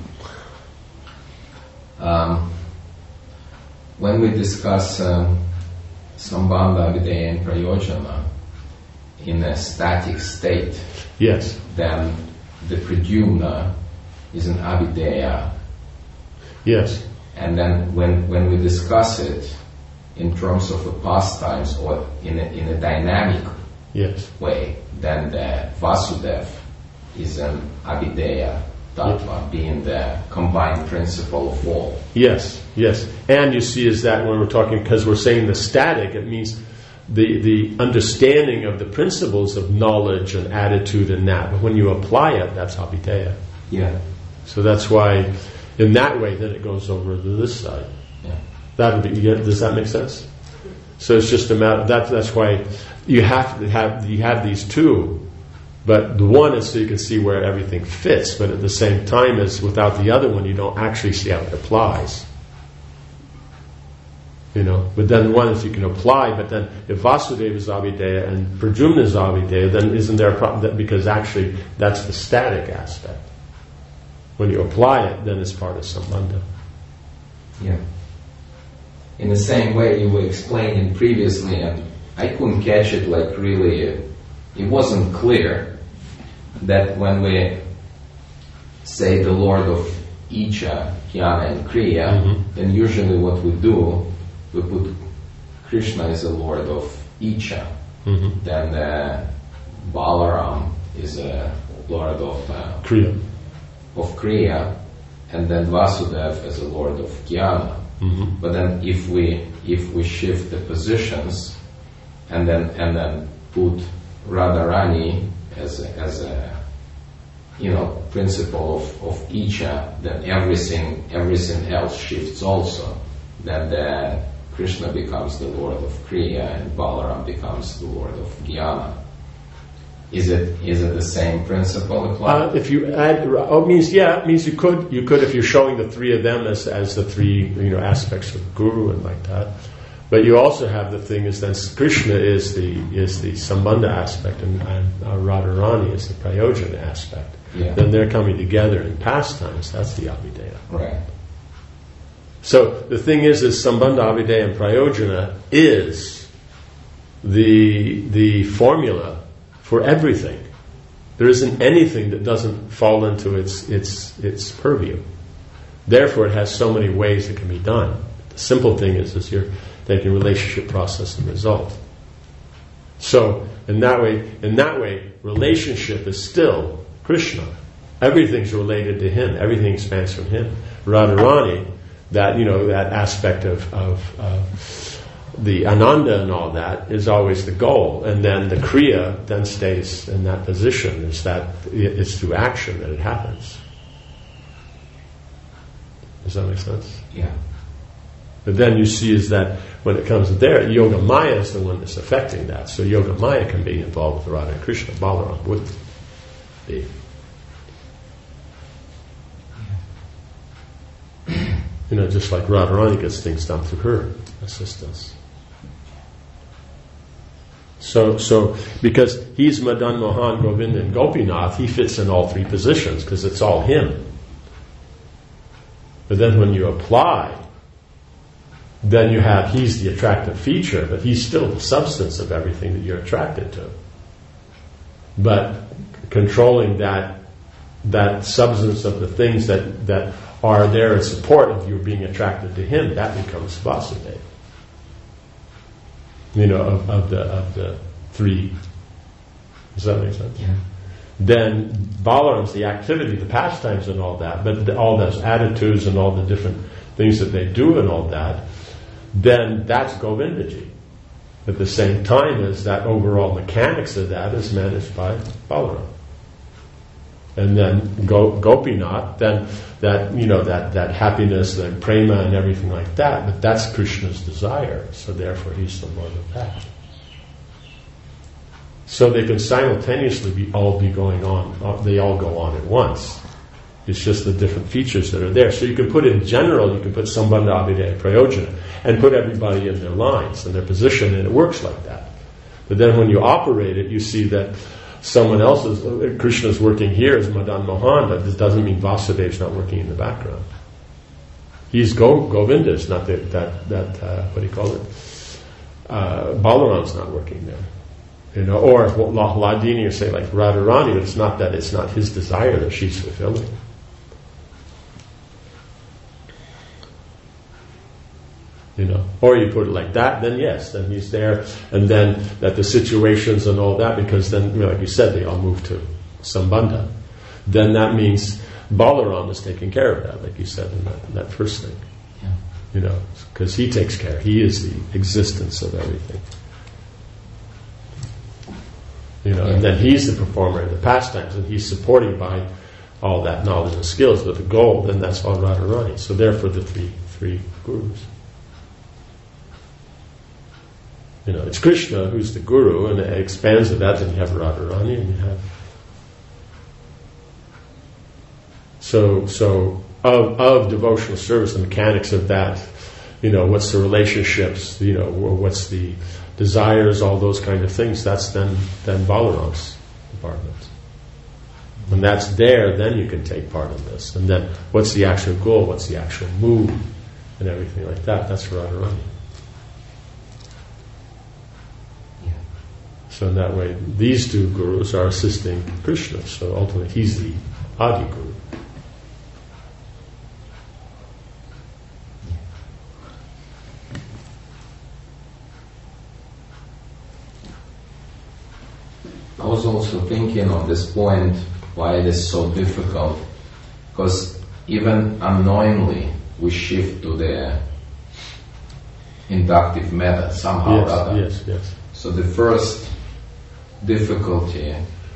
Speaker 2: um, when we discuss um, Sambandha, Videya and Prayojana in a static state,
Speaker 1: yes,
Speaker 2: then the Pradyumna is an Avideya.
Speaker 1: Yes.
Speaker 2: And then when, when we discuss it in terms of the pastimes or in a, in a dynamic
Speaker 1: yes.
Speaker 2: way, then the Vasudeva is an Avideya Tattva, being the combined principle of all.
Speaker 1: Yes, yes. And you see is that when we're talking, because we're saying the static, it means the, the understanding of the principles of knowledge and attitude and that. But when you apply it, that's Avideya.
Speaker 2: Yeah.
Speaker 1: So that's why, in that way, then it goes over to this side.
Speaker 2: Yeah.
Speaker 1: That would be, does that make sense? So it's just a matter, that, that's why you have to have, you have these two. But the one is so you can see where everything fits, but at the same time as without the other one, you don't actually see how it applies. You know, but then one is you can apply, but then if Vasudeva is Avideya and Pradyumna is Avideya, then isn't there a problem? That, because actually that's the static aspect. When you apply it, then it's part of Sambandha.
Speaker 2: Yeah. In the same way you were explaining previously, and I couldn't catch it like really, uh, it wasn't clear that when we say the Lord of Icha, Jnana and Kriya, mm-hmm. then usually what we do, we put Krishna as a Lord of Icha, mm-hmm. then uh, Balaram is a Lord of uh,
Speaker 1: Kriya.
Speaker 2: of Kriya, and then Vasudeva as a Lord of Jnana. Mm-hmm. But then if we if we shift the positions and then and then put Radharani as a, as a you know principle of, of Icha, then everything everything else shifts also. Then the Krishna becomes the Lord of Kriya and Balaram becomes the Lord of Jnana. Is it is it the same principle applied?
Speaker 1: Uh, if you add, oh, it means yeah, it means you could you could if you're showing the three of them as as the three you know aspects of Guru and like that. But you also have the thing is then Krishna is the is the Sambandha aspect and, and uh, Radharani is the Prayojana aspect.
Speaker 2: Yeah.
Speaker 1: Then they're coming together in pastimes. That's the Avideya.
Speaker 2: Right.
Speaker 1: So the thing is, is Sambandha, Avideya, and Prayojana is the the formula for everything. There isn't anything that doesn't fall into its its its purview. Therefore, it has so many ways it can be done. The simple thing is, is you're taking relationship, process, and result. So, in that way, in that way, relationship is still Krishna. Everything's related to Him. Everything expands from Him. Radharani, that you know, that aspect of of uh, the Ananda and all that is always the goal, and then the Kriya then stays in that position. Is that it's through action that it happens. Does that make sense?
Speaker 2: Yeah.
Speaker 1: But then you see is that when it comes there, Yoga Maya is the one that's affecting that. So Yoga Maya can be involved with Radha and Krishna. Balaram wouldn't be. You know, just like Radharani gets things done through her assistance. So, so because he's Madan Mohan, Govinda, and Gopinath, he fits in all three positions because it's all him. But then when you apply, then you have, he's the attractive feature, but he's still the substance of everything that you're attracted to. But controlling that that substance of the things that, that are there in support of you being attracted to him, that becomes Vasudeva. You know, of, of the of the three. Does that make sense?
Speaker 2: Yeah.
Speaker 1: Then Balaram's the activity, the pastimes and all that, but the, all those attitudes and all the different things that they do and all that, then that's Govindaji. At the same time as that overall mechanics of that is managed by Balaram. And then Go, Gopinath, then that, you know, that, that happiness, that prema and everything like that, but that's Krishna's desire, so therefore he's the Lord of that. So they can simultaneously be all be going on, they all go on at once. It's just the different features that are there. So you can put in general, you can put Sambandha Abhideya Prayojana and put everybody in their lines and their position, and it works like that. But then when you operate it, you see that someone else is, uh, Krishna's working here as Madan Mohan, but this doesn't mean Vasudeva's not working in the background. He's Go, Govinda, it's not that, that, that uh, what do you call it? Uh, Balaram's not working there. You know, or Ladini, or say like Radharani, but it's not that it's not his desire that she's fulfilling. You know, or you put it like that, then yes, then he's there, and then that the situations and all that, because then, you know, like you said, they all move to Sambandha. Then that means Balaram is taking care of that, like you said in that, in that first thing.
Speaker 2: Yeah.
Speaker 1: You know, because he takes care. He is the existence of everything. You know, yeah. And then he's the performer in the pastimes, and he's supporting by all that knowledge and skills. But the goal, then that's all Radharani. So therefore, the three three gurus. You know, it's Krishna who's the guru, and it expands to that, then you have Radharani, and you have... So, so of, of devotional service, the mechanics of that, you know, what's the relationships, you know, what's the desires, all those kind of things, that's then, then Balaram's department. When that's there, then you can take part in this. And then what's the actual goal, what's the actual move, and everything like that, that's Radharani. So in that way, these two gurus are assisting Krishna. So ultimately, he's the Adi Guru.
Speaker 2: I was also thinking on this point why it is so difficult, because even unknowingly we shift to the inductive method somehow
Speaker 1: yes,
Speaker 2: or other.
Speaker 1: Yes, yes.
Speaker 2: So the first difficulty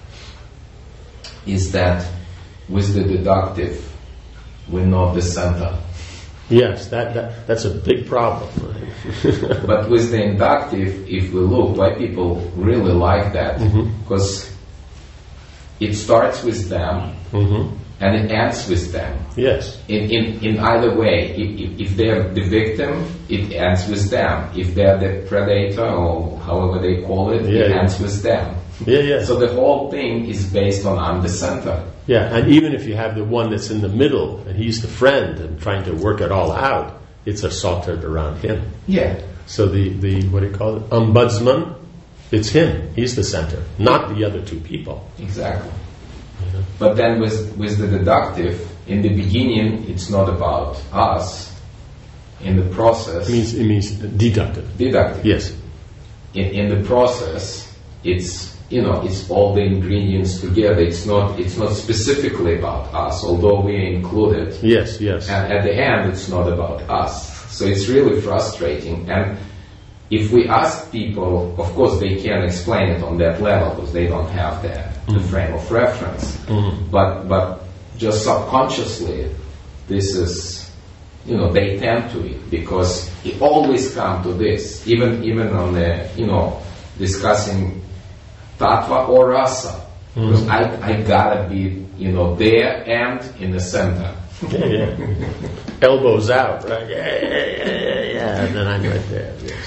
Speaker 2: is that with the deductive we know the center.
Speaker 1: Yes, that, that that's a big problem.
Speaker 2: But with the inductive, if we look, why people really like that, because mm-hmm. it starts with them mm-hmm. and it ends with them.
Speaker 1: Yes.
Speaker 2: In in, in either way, if, if, if they're the victim, it ends with them. If they're the predator, or however they call it,
Speaker 1: yeah,
Speaker 2: it
Speaker 1: yeah.
Speaker 2: ends with them.
Speaker 1: Yeah, yeah.
Speaker 2: So the whole thing is based on I'm the center.
Speaker 1: Yeah, and even if you have the one that's in the middle, and he's the friend and trying to work it all out, it's a centered around him.
Speaker 2: Yeah.
Speaker 1: So the, the what do you call it? Ombudsman, it's him. He's the center, not the other two people.
Speaker 2: Exactly.
Speaker 1: You know?
Speaker 2: But then with, with the deductive, in the beginning, it's not about us. In the process...
Speaker 1: It means, it means deductive.
Speaker 2: Deductive.
Speaker 1: Yes.
Speaker 2: In, in the process, it's, you know, it's all the ingredients together. It's not, it's not specifically about us, although we include it.
Speaker 1: Yes, yes.
Speaker 2: And at the end, it's not about us. So it's really frustrating. And if we ask people, of course they can explain it on that level because they don't have the, mm-hmm. the frame of reference. Mm-hmm. But but just subconsciously, this is, you know, they tend to it because it always come to this, even even on the, you know, discussing tattva or rasa. Because mm-hmm. I I gotta be, you know, there and in the center.
Speaker 1: Yeah, yeah. Elbows out, right? Yeah, yeah, yeah, yeah, yeah. And then I'm right there. Yes.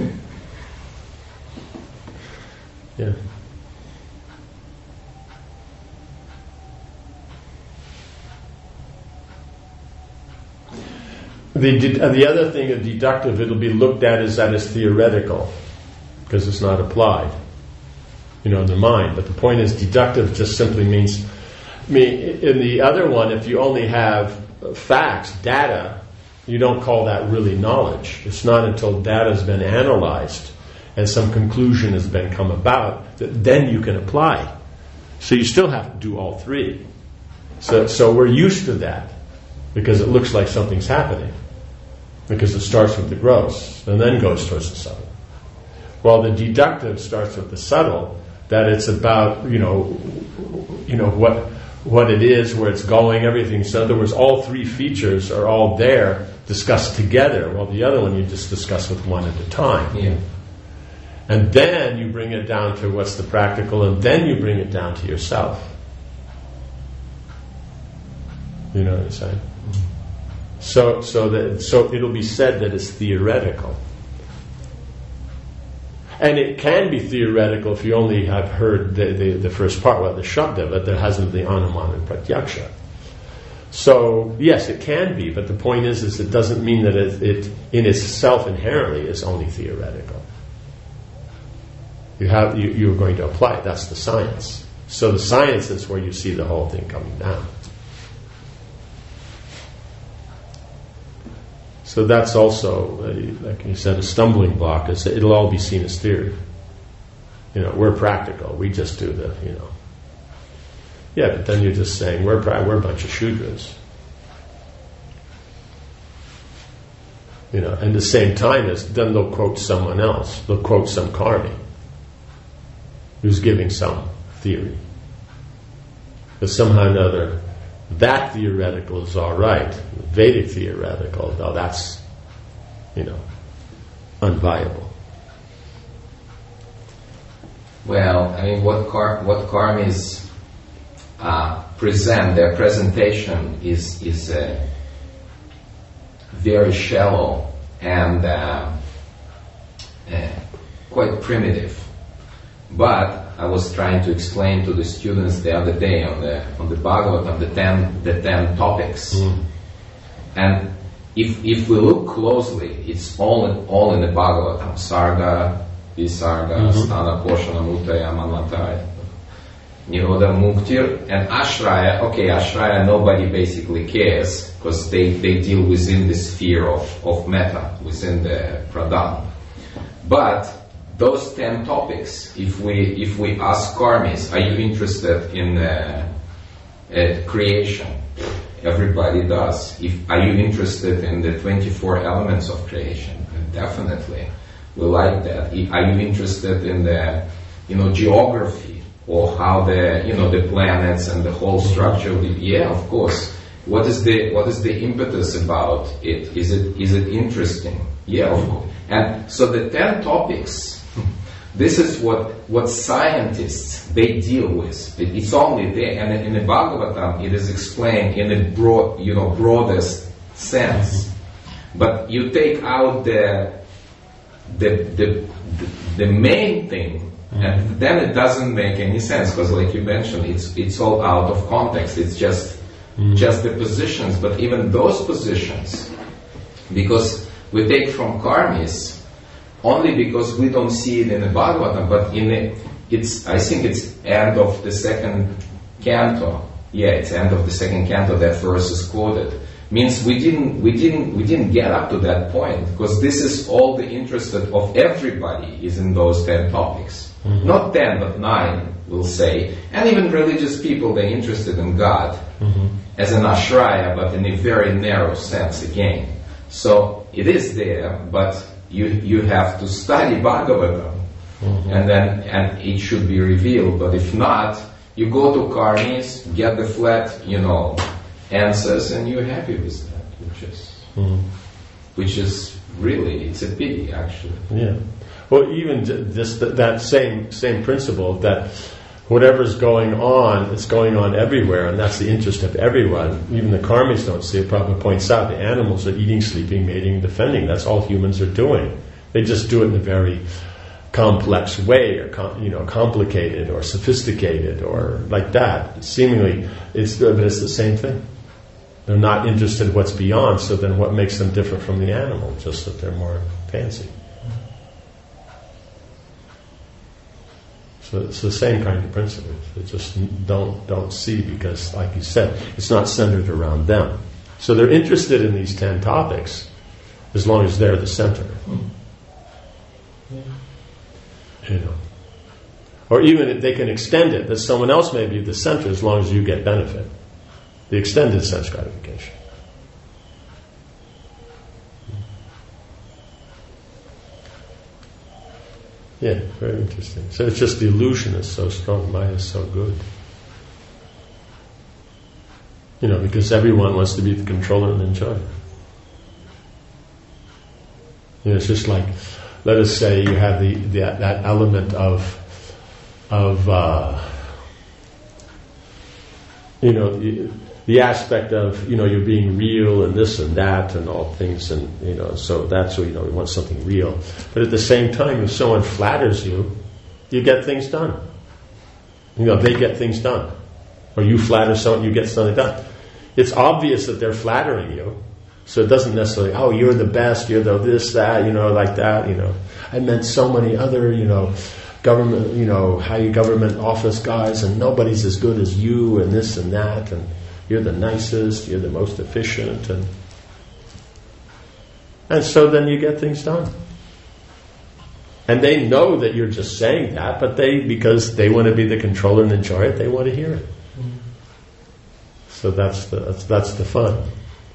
Speaker 1: Yeah. The de- the other thing of deductive, it'll be looked at as that is theoretical because it's not applied, you know, in the mind. But the point is, deductive just simply means. I mean, in the other one, if you only have facts, data, you don't call that really knowledge. It's not until data has been analyzed and some conclusion has been come about that then you can apply. So you still have to do all three. So, so we're used to that because it looks like something's happening. Because it starts with the gross and then goes towards the subtle. While the deductive starts with the subtle, that it's about, you know, you know what what it is, where it's going, everything. So in other words, all three features are all there discussed together, while the other one you just discuss with one at a time.
Speaker 2: Yeah.
Speaker 1: And then you bring it down to what's the practical, and then you bring it down to yourself. You know what I'm saying? So, so that so it'll be said that it's theoretical, and it can be theoretical if you only have heard the the, the first part, well, the shabda, but there hasn't the anumana and pratyaksha. So yes, it can be, but the point is, is it doesn't mean that it, it in itself inherently is only theoretical. You have you, you're going to apply it. That's the science. So the science is where you see the whole thing coming down. So that's also, uh, like you said, a stumbling block. Is that it'll all be seen as theory. You know, we're practical. We just do the, you know. Yeah, but then you're just saying we're pra- we're a bunch of Shudras. You know, and at the same time, as then they'll quote someone else. They'll quote some karmi who's giving some theory. But somehow or another, that theoretical is all right. Vedic theoretical, though, that's, you know, unviable.
Speaker 2: Well, I mean, what car, what karmis uh, present, their presentation is is uh, very shallow and uh, uh, quite primitive. But I was trying to explain to the students the other day on the on the Bhagavatam the ten the ten topics, mm. and if if we look closely, it's all in, all in the Bhagavatam: Sarga, Visarga, mm-hmm. Sthana, Poshana, Mutaya, Manvataya, Nirodha, Muktir, and Ashraya. Okay, Ashraya nobody basically cares because they, they deal within the sphere of, of metta, within the pradhan. But those ten topics, if we if we ask karmis, are you interested in uh, uh, creation? Everybody does. If are you interested in the twenty-four elements of creation? Definitely, we like that. Are you interested in the, you know, geography or how the, you know, the planets and the whole structure of the? Yeah, of course. What is the what is the impetus about it? Is it is it interesting? Yeah, of course. And so the ten topics. This is what, what scientists, they deal with. It, it's only there, and in the Bhagavatam it is explained in a broad, you know, broadest sense. But you take out the the the, the, the main thing, and then it doesn't make any sense, because like you mentioned, it's it's all out of context. It's just mm. just the positions, but even those positions, because we take from karmis, only because we don't see it in the Bhagavatam, but in the, it's, I think it's end of the second canto. Yeah, it's end of the second canto. That verse is quoted. Means we didn't, we didn't, we didn't get up to that point, because this is all the interest of everybody is in those ten topics. Mm-hmm. Not ten, but nine, we'll say. And even religious people, they're interested in God mm-hmm. as an ashraya, but in a very narrow sense again. So it is there, but You you have to study Bhagavatam, mm-hmm. and then and it should be revealed. But if not, you go to karmis, get the flat, you know, answers, and you're happy with that. You just
Speaker 1: Mm-hmm.
Speaker 2: Which is really, it's a pity actually.
Speaker 1: Yeah. Well, even just that same same principle that whatever's going on, it's going on everywhere, and that's the interest of everyone. Even the karmis don't see it. Prabhupada points out the animals are eating, sleeping, mating, defending. That's all humans are doing. They just do it in a very complex way, or com- you know, complicated, or sophisticated, or like that. Seemingly, it's but it's the same thing. They're not interested in what's beyond. So then, what makes them different from the animal? Just that they're more fancy. So it's the same kind of principle. They just don't don't see because, like you said, it's not centered around them. So they're interested in these ten topics as long as they're the center. You know, or even if they can extend it that someone else may be the center as long as you get benefit. The extended sense gratification. Yeah, very interesting. So it's just the illusion is so strong, Maya is so good. You know, because everyone wants to be the controller and enjoy. You know, it's just like, let us say you have the, the that element of of uh, you know the, the aspect of you know you're being real and this and that and all things, and you know so that's what you know we want something real. But at the same time, if someone flatters you, you get things done. You know they get things done, or you flatter someone, you get something done. It's obvious that they're flattering you. So it doesn't necessarily, oh, you're the best, you're the this, that, you know, like that, you know. I met so many other, you know, government, you know, high government office guys, and nobody's as good as you, and this and that, and you're the nicest, you're the most efficient, and and so then you get things done. And they know that you're just saying that, but they, because they want to be the controller and enjoy it, they want to hear it. Mm-hmm. So that's the that's, that's the fun.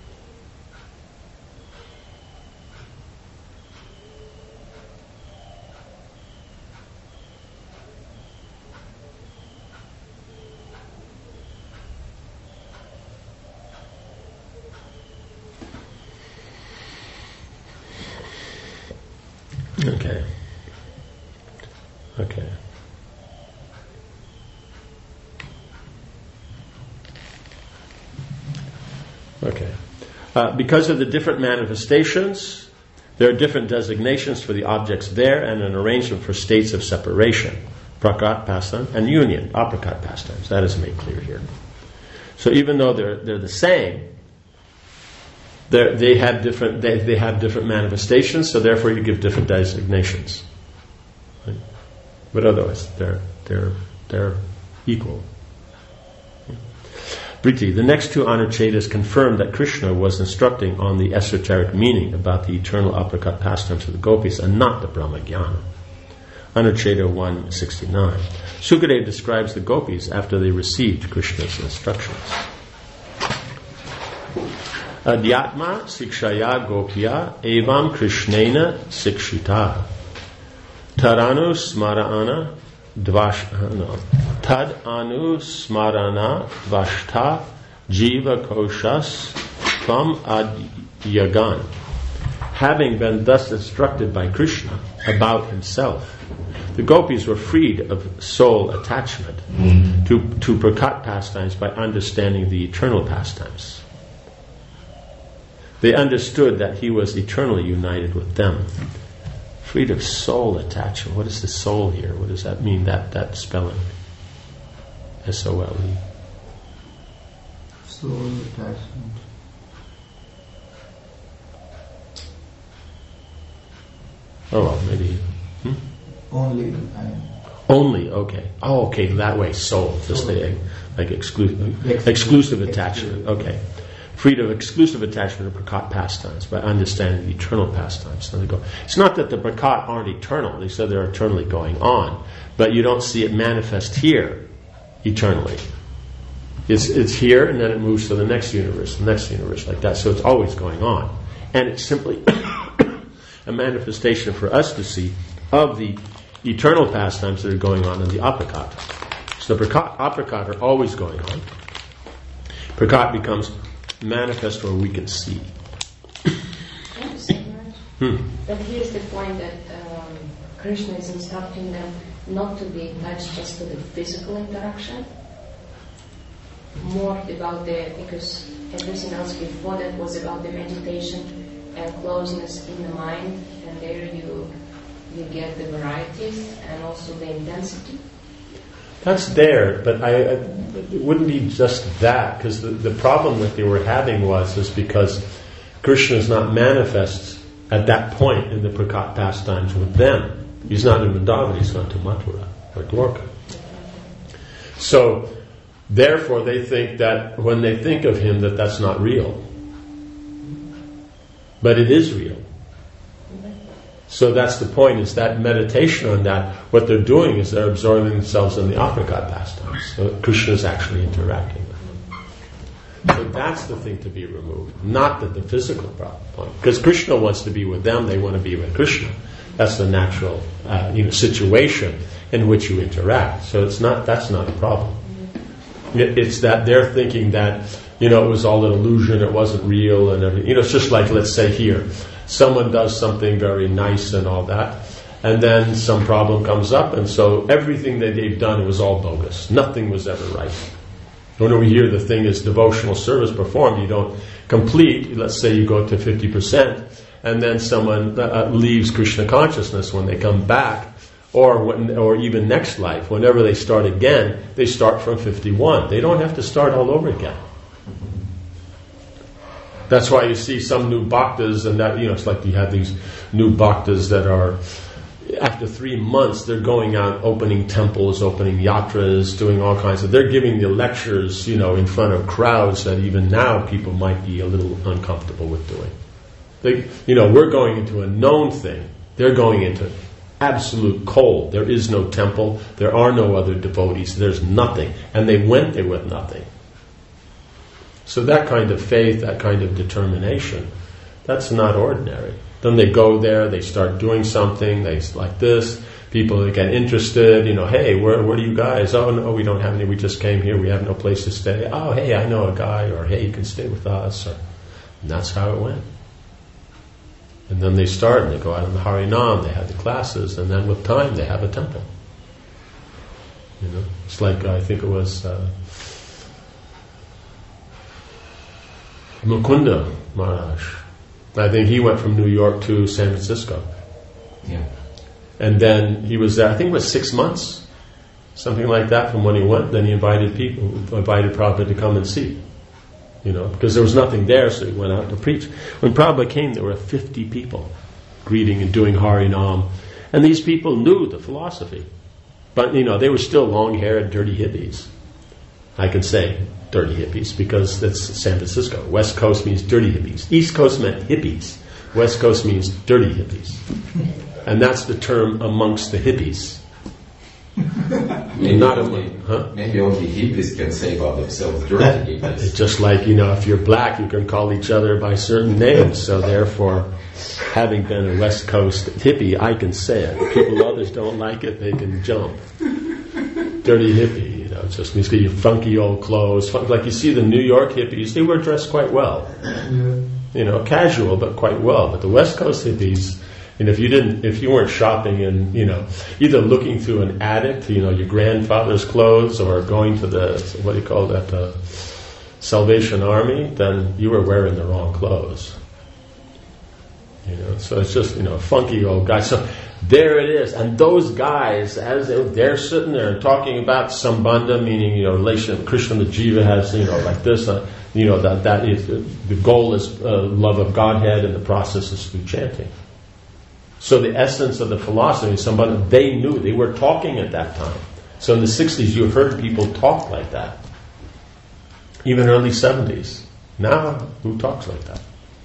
Speaker 1: Okay. Okay. Okay. Uh, because of the different manifestations, there are different designations for the objects there and an arrangement for states of separation, prakat pastime, and union, aprakat pastimes. That is made clear here. So even though they're they're the same, They're, they have different. They, they have different manifestations, so therefore you give different designations. Right? But otherwise, they're they're they're equal. Briti, the next two Anuchedas confirm that Krishna was instructing on the esoteric meaning about the eternal aprakat pastimes of the gopis and not the Brahmajnana. Anucheda one sixty-nine. Sukadeva describes the gopis after they received Krishna's instructions. Adhyatma sikshaya gopya evam krishnena sikshita taranu smarana dvash no tad anu smarana dvashta jiva koshas tvam adyagan. Having been thus instructed by Krishna about himself, the gopis were freed of soul attachment to, to prakat pastimes by understanding the eternal pastimes. They understood that he was eternally united with them. Freed of soul attachment. What is the soul here? What does that mean, that, that spelling? S O L E.
Speaker 4: Soul attachment.
Speaker 1: Oh, well, maybe. Hmm?
Speaker 4: Only. I
Speaker 1: Only, okay. Oh, okay, that way, soul. Just
Speaker 4: soul.
Speaker 1: like, like exclusive, exclusive attachment. Okay. Freed of exclusive attachment to prakat pastimes by understanding the eternal pastimes. So they go. It's not that the prakat aren't eternal. They said they're eternally going on, but you don't see it manifest here eternally. It's it's here, and then it moves to the next universe, the next universe, like that. So it's always going on, and it's simply a manifestation for us to see of the eternal pastimes that are going on in the aprakat. So the prakat, aprakat are always going on. Prakat becomes manifest where we can see. Hmm.
Speaker 3: But here's the point that um, Krishna is instructing them not to be attached just to the physical interaction, more about the, because everything else before that was about the meditation and closeness in the mind, and there you you get the varieties and also the intensity.
Speaker 1: That's there, but I, I, it wouldn't be just that, because the, the problem that they were having was is because Krishna is not manifest at that point in the Prakat pastimes with them. He's not in Vrindavan, he's gone to Mathura or Dwarka. So, therefore, they think that when they think of him, that that's not real. But it is real. So that's the point, is that meditation on that, what they're doing is they're absorbing themselves in the apricot pastimes. So Krishna is actually interacting with them. So that's the thing to be removed, not that the physical point. Because Krishna wants to be with them, they want to be with Krishna. That's the natural uh, you know, situation in which you interact. So it's not that's not a problem. It, it's that they're thinking that, you know, it was all an illusion, it wasn't real, and everything. You know, it's just like, let's say here, someone does something very nice and all that, and then some problem comes up, and so everything that they've done was all bogus. Nothing was ever right. When we hear the thing is devotional service performed, you don't complete, let's say you go to fifty percent, and then someone uh, leaves Krishna consciousness when they come back, or when, or even next life, whenever they start again, they start from fifty-one. They don't have to start all over again. That's why you see some new bhaktas, and that, you know, it's like you have these new bhaktas that are, after three months, they're going out opening temples, opening yatras, doing all kinds of, they're giving the lectures, you know, in front of crowds that even now people might be a little uncomfortable with doing. They, you know, we're going into a known thing. They're going into absolute cold. There is no temple. There are no other devotees. There's nothing. And they went there with nothing. So that kind of faith, that kind of determination, that's not ordinary. Then they go there, they start doing something, they like this, people they get interested, you know, hey, where where do you guys? Oh, no, we don't have any, we just came here, we have no place to stay. Oh, hey, I know a guy, or hey, you can stay with us. Or, and that's how it went. And then they start, and they go out on the Harinam, they have the classes, and then with time they have a temple. You know, it's like, I think it was... Uh, Mukunda Maharaj. I think he went from New York to San Francisco.
Speaker 2: Yeah.
Speaker 1: And then he was there, I think it was six months, something like that from when he went. Then he invited people, invited Prabhupada to come and see. You know, because there was nothing there, so he went out to preach. When Prabhupada came, there were fifty people greeting and doing Harinam. And these people knew the philosophy. But, you know, they were still long-haired, dirty hippies. I can say dirty hippies because that's San Francisco. West Coast means dirty hippies. East Coast meant hippies. West Coast means dirty hippies. And that's the term amongst the hippies.
Speaker 2: Maybe,
Speaker 1: Not
Speaker 2: only,
Speaker 1: among, huh?
Speaker 2: maybe only hippies can say about themselves dirty hippies.
Speaker 1: It's just like, you know, if you're black, you can call each other by certain names. So therefore, having been a West Coast hippie, I can say it. People others don't like it, they can jump. Dirty hippie. It's just these funky old clothes, fun, like you see the New York hippies. They were dressed quite well,
Speaker 4: Yeah.
Speaker 1: you know, casual but quite well. But the West Coast hippies, you know, if you didn't, if you weren't shopping and you know, either looking through an attic, you know, your grandfather's clothes, or going to the what do you call that, uh, Salvation Army, then you were wearing the wrong clothes. You know, so it's just, you know, funky old guys. So there it is. And those guys, as they, they're sitting there and talking about Sambandha, meaning, you know, relation, Krishna and Jiva has, you know, like this, uh, you know, that, that is, the goal is uh, love of Godhead, and the process is through chanting. So the essence of the philosophy, Sambandha, they knew, they were talking at that time. So in the sixties, you heard people talk like that. Even early seventies. Now, who talks like that?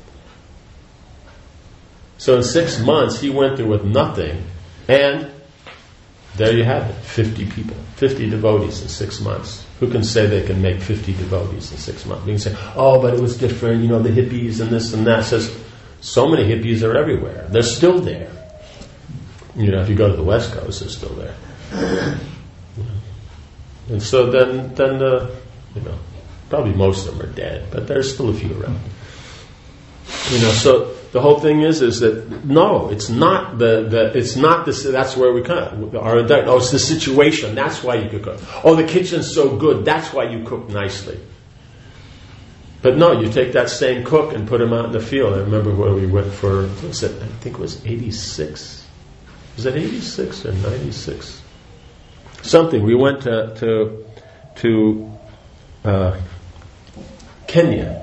Speaker 1: So in six months, he went there with nothing, and there you have it, fifty people, fifty devotees in six months. Who can say they can make fifty devotees in six months? You can say, oh, but it was different, you know, the hippies and this and that. Says, so many hippies are everywhere. They're still there. You know, if you go to the West Coast, they're still there. And so then, then uh, you know, probably most of them are dead, but there's still a few around. You know, so the whole thing is, is that no, it's not the, the it's not this. That's where we come. Our oh, it's the situation. That's why you could cook. Oh, the kitchen's so good. That's why you cook nicely. But no, you take that same cook and put him out in the field. I remember where we went for. What was it? I think it was eighty-six. Was it eighty-six or ninety-six? Something. We went to to to uh, Kenya.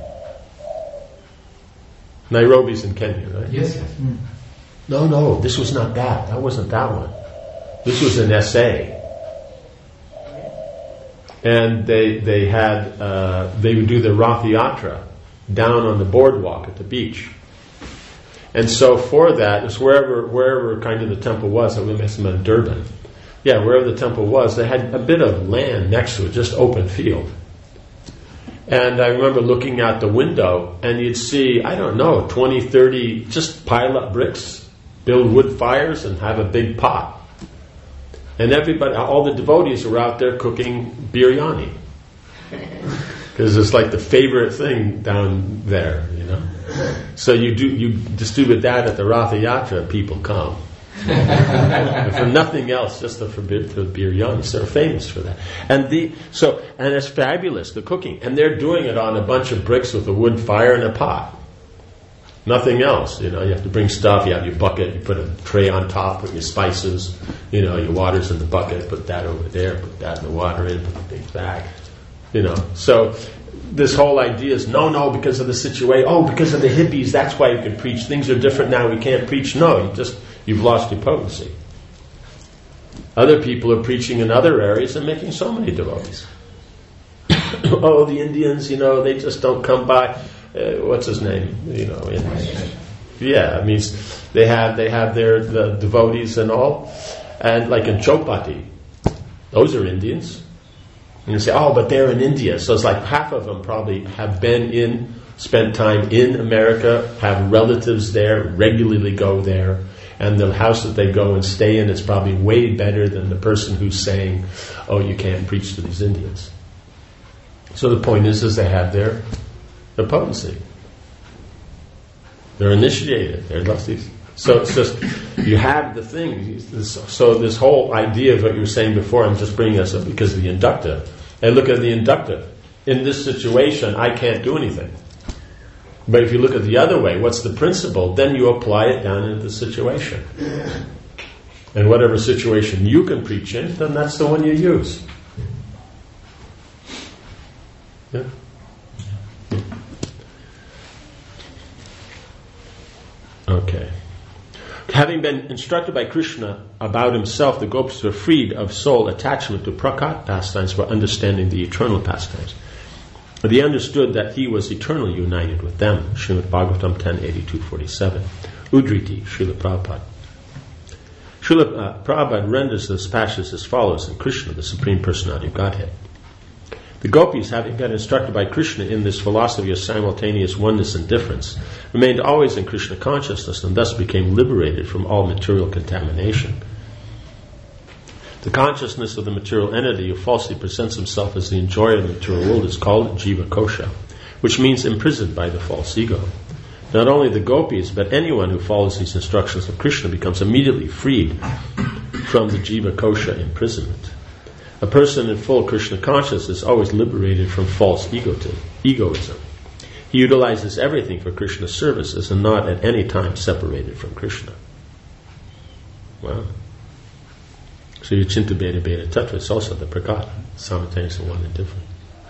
Speaker 1: Nairobi's in Kenya, right?
Speaker 2: Yes, yes. Mm.
Speaker 1: No, no, this was not that. That wasn't that one. This was in S A. And they they had uh, they would do the Rath Yatra down on the boardwalk at the beach. And so for that, it's wherever wherever kind of the temple was. We must have been in Durban. Yeah, wherever the temple was, they had a bit of land next to it, just open field. And I remember looking out the window, and you'd see, I don't know, twenty, thirty, just pile up bricks, build wood fires, and have a big pot. And everybody, all the devotees were out there cooking biryani. Because it's like the favorite thing down there, you know. So you do you distribute that at the Ratha Yatra, people come. And for nothing else, just the, for, for biryani. So they're famous for that. And the so and it's fabulous, the cooking. And they're doing it on a bunch of bricks with a wood fire and a pot. Nothing else, you know. You have to bring stuff. You have your bucket. You put a tray on top with your spices. You know, your water's in the bucket. Put that over there. Put that in the water in. Put the big bag. You know. So this whole idea is no, no, because of the situation. Oh, because of the hippies. That's why you can preach. Things are different now. We can't preach. No, you just you've lost your potency. Other people are preaching in other areas and making so many devotees. Oh, the Indians, you know, they just don't come by. Uh, what's his name? You know, in, yeah, it means they have they have their the devotees and all, and like in Chopati, those are Indians. And you say, oh, but they're in India, so it's like half of them probably have been in, spent time in America, have relatives there, regularly go there, and the house that they go and stay in is probably way better than the person who's saying, oh, you can't preach to these Indians. So the point is, is they have their the potency. They're initiated. They're lusty. So it's just, you have the thing. So this whole idea of what you were saying before, I'm just bringing this up because of the inductive. And look at the inductive. In this situation, I can't do anything. But if you look at the other way, what's the principle? Then you apply it down into the situation. And whatever situation you can preach in, then that's the one you use. Yeah. Okay. Having been instructed by Krishna about himself, the gopis were freed of soul attachment to prakat pastimes for understanding the eternal pastimes. But they understood that he was eternally united with them. Srimad Bhagavatam ten eighty-two forty-seven. Udriti, Srila Prabhupada. Srila uh, Prabhupada renders this passage as follows in Krishna, the Supreme Personality of Godhead. The gopis, having been instructed by Krishna in this philosophy of simultaneous oneness and difference, remained always in Krishna consciousness and thus became liberated from all material contamination. The consciousness of the material entity who falsely presents himself as the enjoyer of the material world is called Jiva Kosha, which means imprisoned by the false ego. Not only the gopis, but anyone who follows these instructions of Krishna becomes immediately freed from the Jiva Kosha imprisonment. A person in full Krishna consciousness is always liberated from false egoism. He utilizes everything for Krishna's services and not at any time separated from Krishna. Wow. So your Chinta Beta Beta Tattva is also the Prakat, simultaneous and one and different.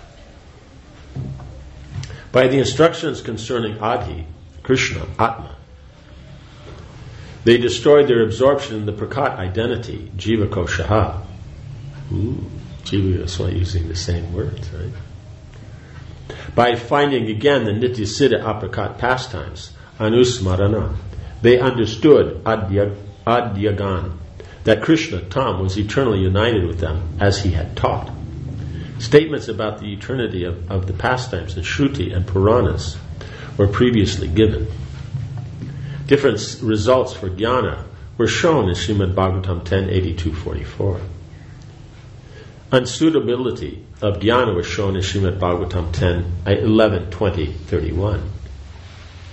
Speaker 1: By the instructions concerning Adi, Krishna, Atma, they destroyed their absorption in the Prakat identity, Jiva Koshaha. Ooh, Jiva is why using the same words, right? By finding again the Nitya Siddha Aprakat pastimes, Anusmarana, they understood Adya, Adyagan, that Krishna, Tam, was eternally united with them as he had taught. Statements about the eternity of, of the pastimes in Shruti and Puranas were previously given. Different results for jnana were shown in Srimad Bhagavatam ten eighty-two forty-four. Unsuitability of jnana was shown in Srimad Bhagavatam ten eleven twenty thirty-one.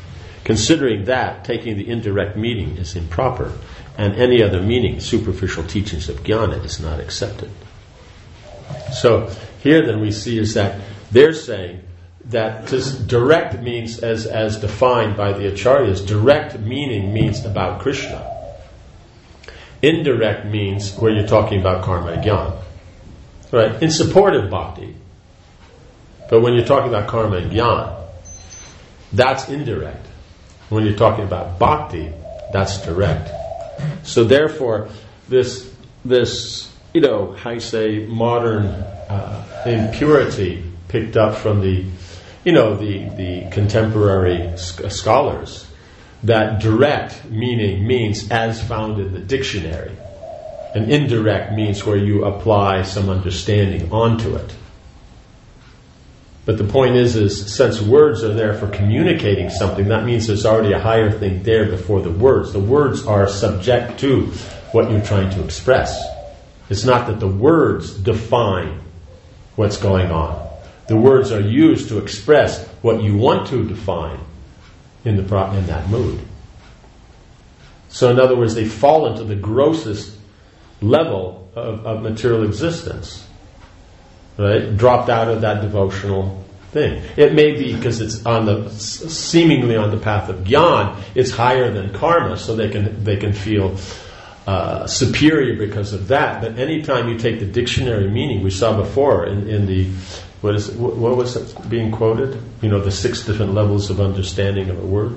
Speaker 1: Considering that, taking the indirect meaning is improper, and any other meaning, superficial teachings of jnana, is not accepted. So here then we see is that they're saying that this direct means, as, as defined by the acharyas, direct meaning means about Krishna. Indirect means where you're talking about karma and jnana. Right? In support of bhakti. But when you're talking about karma and jnana, that's indirect. When you're talking about bhakti, that's direct. So therefore, this, this you know, how you say, modern uh, impurity picked up from the, you know, the, the contemporary sc- scholars, that direct meaning means as found in the dictionary. And indirect means where you apply some understanding onto it. But the point is, is since words are there for communicating something, that means there's already a higher thing there before the words. The words are subject to what you're trying to express. It's not that the words define what's going on. The words are used to express what you want to define in the pro- in that mood. So in other words, they fall into the grossest level of, of material existence. Right? Dropped out of that devotional thing. It may be because it's on the seemingly on the path of jnana, it's higher than karma, so they can they can feel uh, superior because of that. But anytime you take the dictionary meaning we saw before in, in the what is it, what was it being quoted? You know, the six different levels of understanding of a word.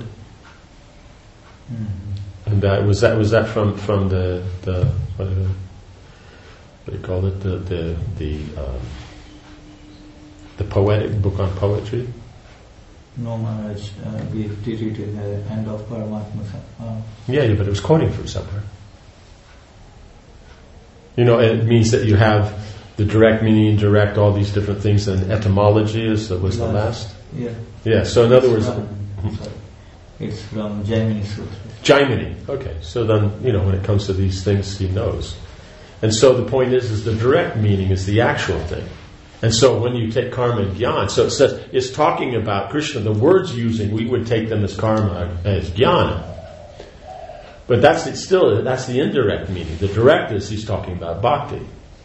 Speaker 1: Mm-hmm. And that was that was that from from the the what do you, what do you call it the the the um, the poetic book on poetry?
Speaker 4: No, Maharaj, uh, we did it in the end of Paramatma. Uh,
Speaker 1: yeah, yeah, but it was quoting from somewhere. You know, it means that you have the direct meaning, indirect, all these different things, and etymology is that was the last.
Speaker 4: Yeah.
Speaker 1: Yeah. So in other words,
Speaker 4: from, sorry, it's from Jaimini Sutra.
Speaker 1: Jaimini. Okay. So then, you know, when it comes to these things, he knows. And so the point is, is the direct meaning is the actual thing. And so when you take karma and jnana, so it says, it's talking about Krishna, the words using, we would take them as karma, as jnana. But that's it still, that's the indirect meaning. The direct is he's talking about bhakti.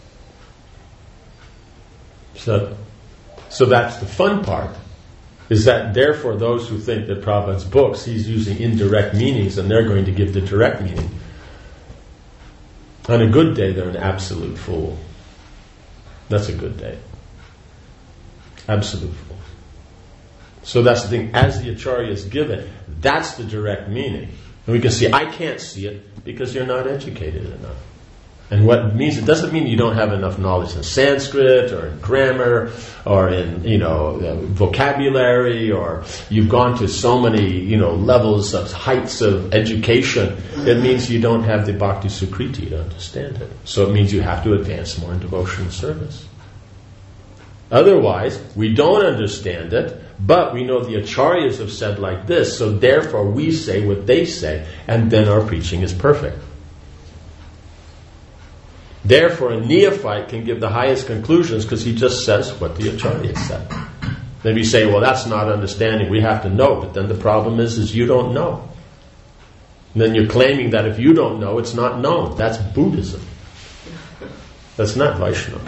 Speaker 1: So, so that's the fun part, is that therefore those who think that Prabhupada's books, he's using indirect meanings and they're going to give the direct meaning. On a good day, they're an absolute fool. That's a good day. Absolute fool. So that's the thing. As the acharyas give it, that's the direct meaning. And we can see, I can't see it because you're not educated enough. And what it means, it doesn't mean you don't have enough knowledge in Sanskrit or in grammar or in, you know, uh, vocabulary, or you've gone to so many, you know, levels of heights of education. It means you don't have the bhakti sukriti to understand it. So it means you have to advance more in devotional service. Otherwise, we don't understand it, but we know the acharyas have said like this, so therefore we say what they say, and then our preaching is perfect. Therefore, a neophyte can give the highest conclusions because he just says what the acharyas said. Then you say, well, that's not understanding, we have to know, but then the problem is, is you don't know. And then you're claiming that if you don't know, it's not known. That's Buddhism. That's not Vaishnava.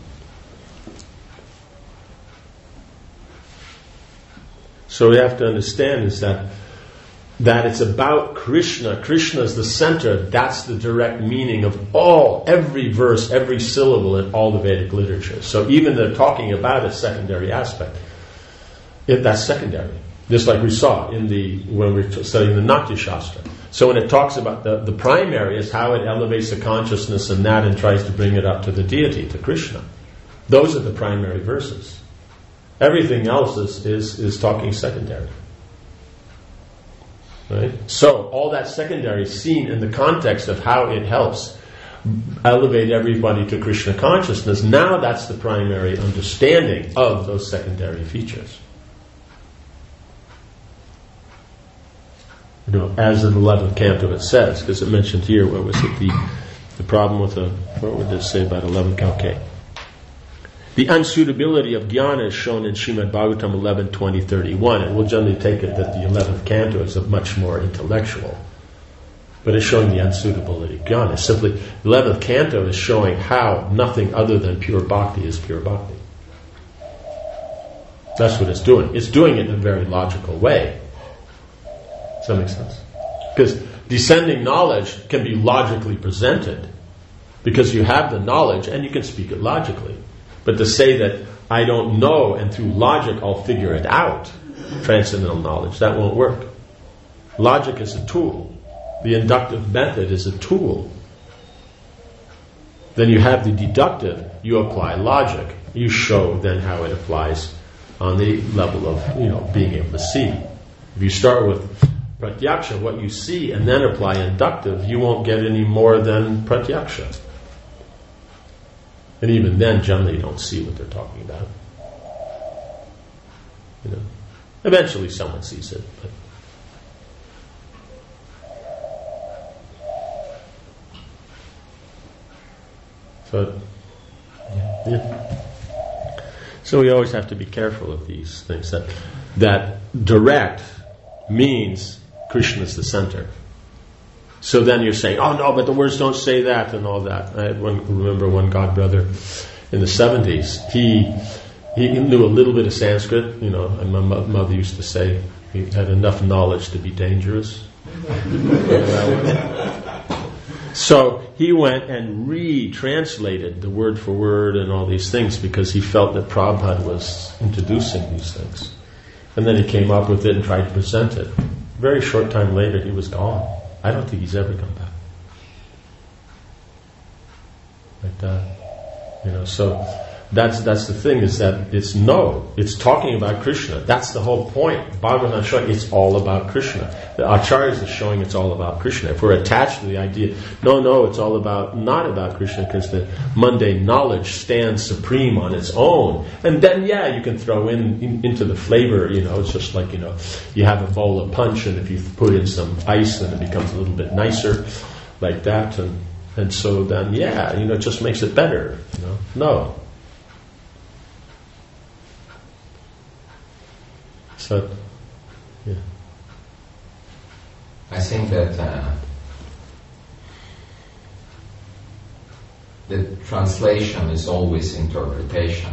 Speaker 1: So we have to understand is that that it's about Krishna. Krishna is the center. That's the direct meaning of all, every verse, every syllable in all the Vedic literature. So even they're talking about a secondary aspect. It, that's secondary. Just like we saw in the when we were studying the Natya Shastra. So when it talks about the, the primary is how it elevates the consciousness in that and tries to bring it up to the deity, to Krishna. Those are the primary verses. Everything else is, is, is talking secondary. Right? So all that secondary is seen in the context of how it helps elevate everybody to Krishna consciousness. Now that's the primary understanding of those secondary features. You know, as in the eleventh canto it says, because it mentioned here, what was it, the the problem with the, what would it say about eleventh canto? Okay. The unsuitability of jnana is shown in Srimad Bhagavatam eleven, twenty, thirty-one, and we'll generally take it that the eleventh canto is a much more intellectual. But it's showing the unsuitability of jnana. Simply, the eleventh canto is showing how nothing other than pure bhakti is pure bhakti. That's what it's doing. It's doing it in a very logical way. Does that make sense? Because descending knowledge can be logically presented, because you have the knowledge and you can speak it logically. But to say that I don't know and through logic I'll figure it out, transcendental knowledge, that won't work. Logic is a tool. The inductive method is a tool. Then you have the deductive, you apply logic. You show then how it applies on the level of, you know, being able to see. If you start with pratyaksha, what you see, and then apply inductive, you won't get any more than pratyaksha. And even then, generally, you don't see what they're talking about. You know, eventually, someone sees it. But so, yeah. So we always have to be careful of these things. That that direct means Krishna is the center. So then you're saying, oh no, but the words don't say that and all that. I had one, remember one god brother in the seventies. He he knew a little bit of Sanskrit, you know, and my mo- mother used to say he had enough knowledge to be dangerous. So he went and retranslated the word for word and all these things because he felt that Prabhupada was introducing these things. And then he came up with it and tried to present it. Very short time later, he was gone. I don't think he's ever come back. Like that. You know, so that's that's the thing, is that it's no. It's talking about Krishna. That's the whole point. Bhagavatam is showing it's all about Krishna. The Acharyas is showing it's all about Krishna. If we're attached to the idea, no, no, it's all about, not about Krishna, because the mundane knowledge stands supreme on its own. And then, yeah, you can throw in, in into the flavor, you know, it's just like, you know, you have a bowl of punch, and if you put in some ice, then it becomes a little bit nicer, like that. And, and so then, yeah, you know, it just makes it better, you know. No. So, yeah.
Speaker 2: I think that uh, the translation is always interpretation.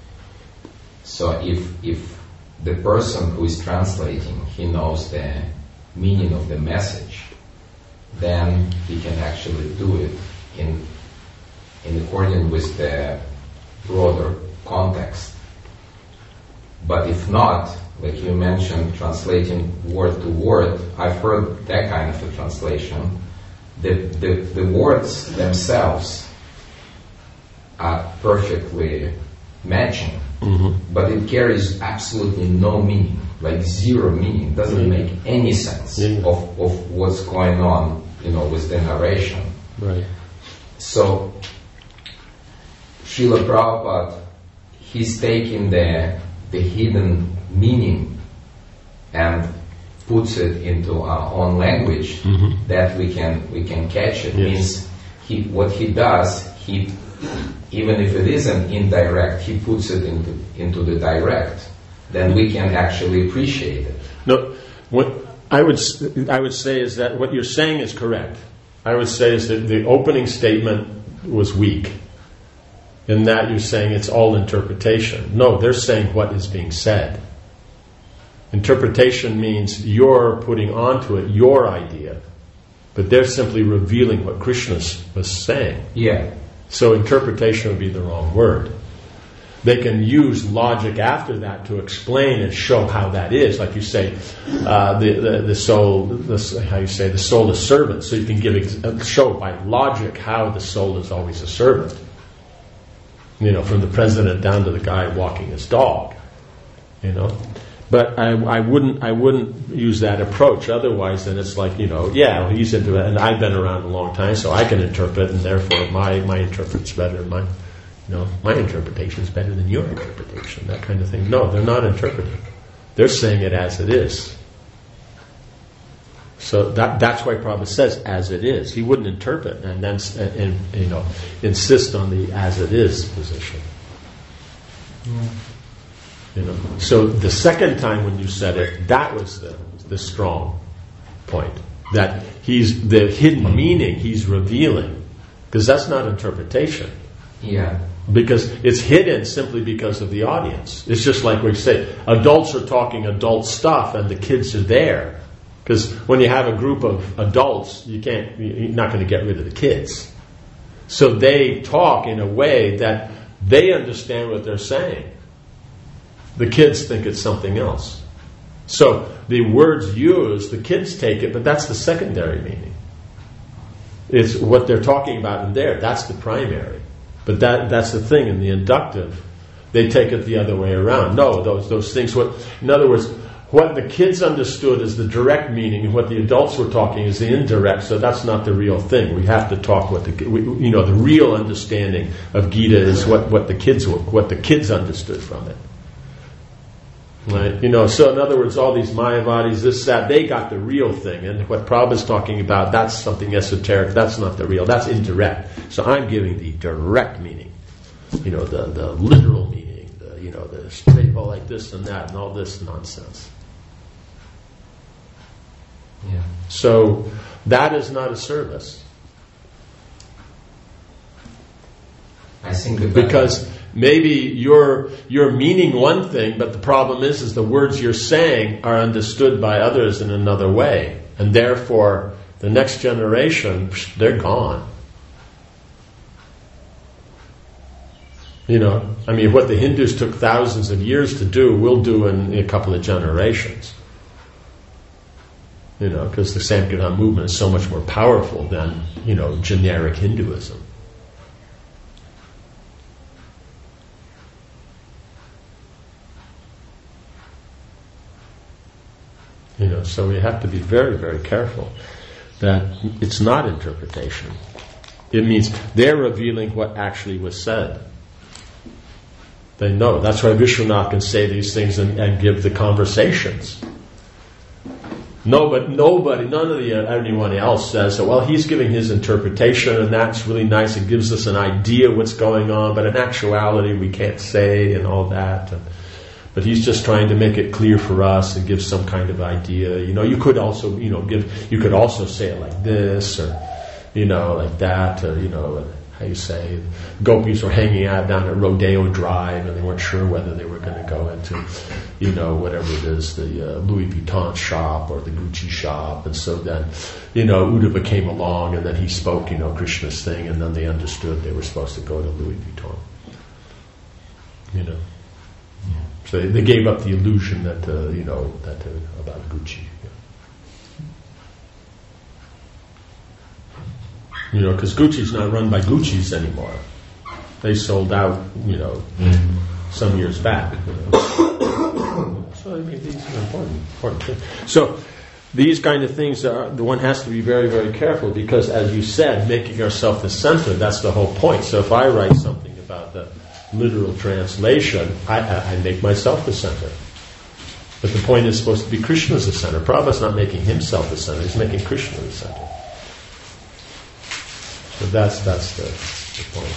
Speaker 2: So if if the person who is translating, he knows the meaning of the message, then he can actually do it in in accordance with the broader context. But if not, like you mentioned, translating word to word, I've heard that kind of a translation. The, the, the words themselves are perfectly matching, mm-hmm. but it carries absolutely no meaning, like zero meaning. Doesn't mm-hmm. make any sense mm-hmm. of, of what's going on, you know, with the narration.
Speaker 1: Right.
Speaker 2: So, Srila Prabhupada, he's taking the the hidden meaning and puts it into our own language mm-hmm. that we can we can catch it. Yes. Means he what he does, he even if it isn't indirect, he puts it into into the direct. Then we can actually appreciate it.
Speaker 1: No, what I would I would say is that what you're saying is correct. I would say is that the opening statement was weak. In that you're saying it's all interpretation. No, they're saying what is being said. Interpretation means you're putting onto it your idea, but they're simply revealing what Krishna was saying.
Speaker 2: Yeah.
Speaker 1: So interpretation would be the wrong word. They can use logic after that to explain and show how that is. Like you say, uh, the, the the soul, the, how you say, the soul is servant. So you can give ex- show by logic how the soul is always a servant. You know, from the president down to the guy walking his dog. You know, but I, I wouldn't, I wouldn't use that approach. Otherwise, then it's like, you know, yeah, he's into it, and I've been around a long time, so I can interpret, and therefore my my interpret's better than mine. You know, my interpretation is better than your interpretation. That kind of thing. No, they're not interpreting. They're saying it as it is. So that that's why Prabhupada says as it is. He wouldn't interpret and then and, and you know insist on the as it is position.
Speaker 4: Yeah.
Speaker 1: You know. So the second time when you said it, that was the the strong point. That he's the hidden meaning he's revealing, because that's not interpretation.
Speaker 2: Yeah.
Speaker 1: Because it's hidden simply because of the audience. It's just like we say, adults are talking adult stuff and the kids are there. Because when you have a group of adults, you can't, you're not going to get rid of the kids. So they talk in a way that they understand what they're saying. The kids think it's something else. So the words used, the kids take it, but that's the secondary meaning. It's what they're talking about in there. That's the primary. But that that's the thing in the inductive. They take it the other way around. No, those those things. What, in other words, what the kids understood is the direct meaning, and what the adults were talking is the indirect. So that's not the real thing. We have to talk what the we, you know the real understanding of Gita is what, what the kids what the kids understood from it. Right? You know, so in other words, all these Mayavadis, this, that, they got the real thing. And what Prabhupada's talking about, that's something esoteric, that's not the real, that's indirect. So I'm giving the direct meaning. You know, the, the literal meaning, the, you know, the straight, well, like this and that, and all this nonsense.
Speaker 2: Yeah.
Speaker 1: So that is not a service.
Speaker 2: I think the
Speaker 1: Because maybe you're you're meaning one thing, but the problem is, is the words you're saying are understood by others in another way, and therefore the next generation, they're gone. You know, I mean, what the Hindus took thousands of years to do, we'll do in a couple of generations. You know, because the Sankirtan movement is so much more powerful than, you know, generic Hinduism. You know, so we have to be very, very careful that it's not interpretation. It means they're revealing what actually was said. They know. That's why Vishwanath can say these things and, and give the conversations. No, but nobody, none of the anyone else says, well, he's giving his interpretation and that's really nice. It gives us an idea what's going on, but in actuality we can't say and all that. And, but he's just trying to make it clear for us and give some kind of idea. You know, you could also, you know, give, you could also say it like this, or, you know, like that, or, you know, how you say, gopis were hanging out down at Rodeo Drive and they weren't sure whether they were going to go into, you know, whatever it is, the uh, Louis Vuitton shop or the Gucci shop. And so then, you know, Uddhava came along and then he spoke, you know, Krishna's thing, and then they understood they were supposed to go to Louis Vuitton. You know. So they gave up the illusion that, uh, you know, that uh, about Gucci. You know, because Gucci's not run by Gucci's anymore. They sold out, you know, mm-hmm. some years back. You know. So I mean, these are important, important things. So these kind of things are, the one has to be very, very careful, because, as you said, making yourself the center, that's the whole point. So if I write something about the literal translation, I, I make myself the center. But the point is supposed to be Krishna as the center. Prabhupada's not making himself the center, he's making Krishna the center. So that's that's the, the point.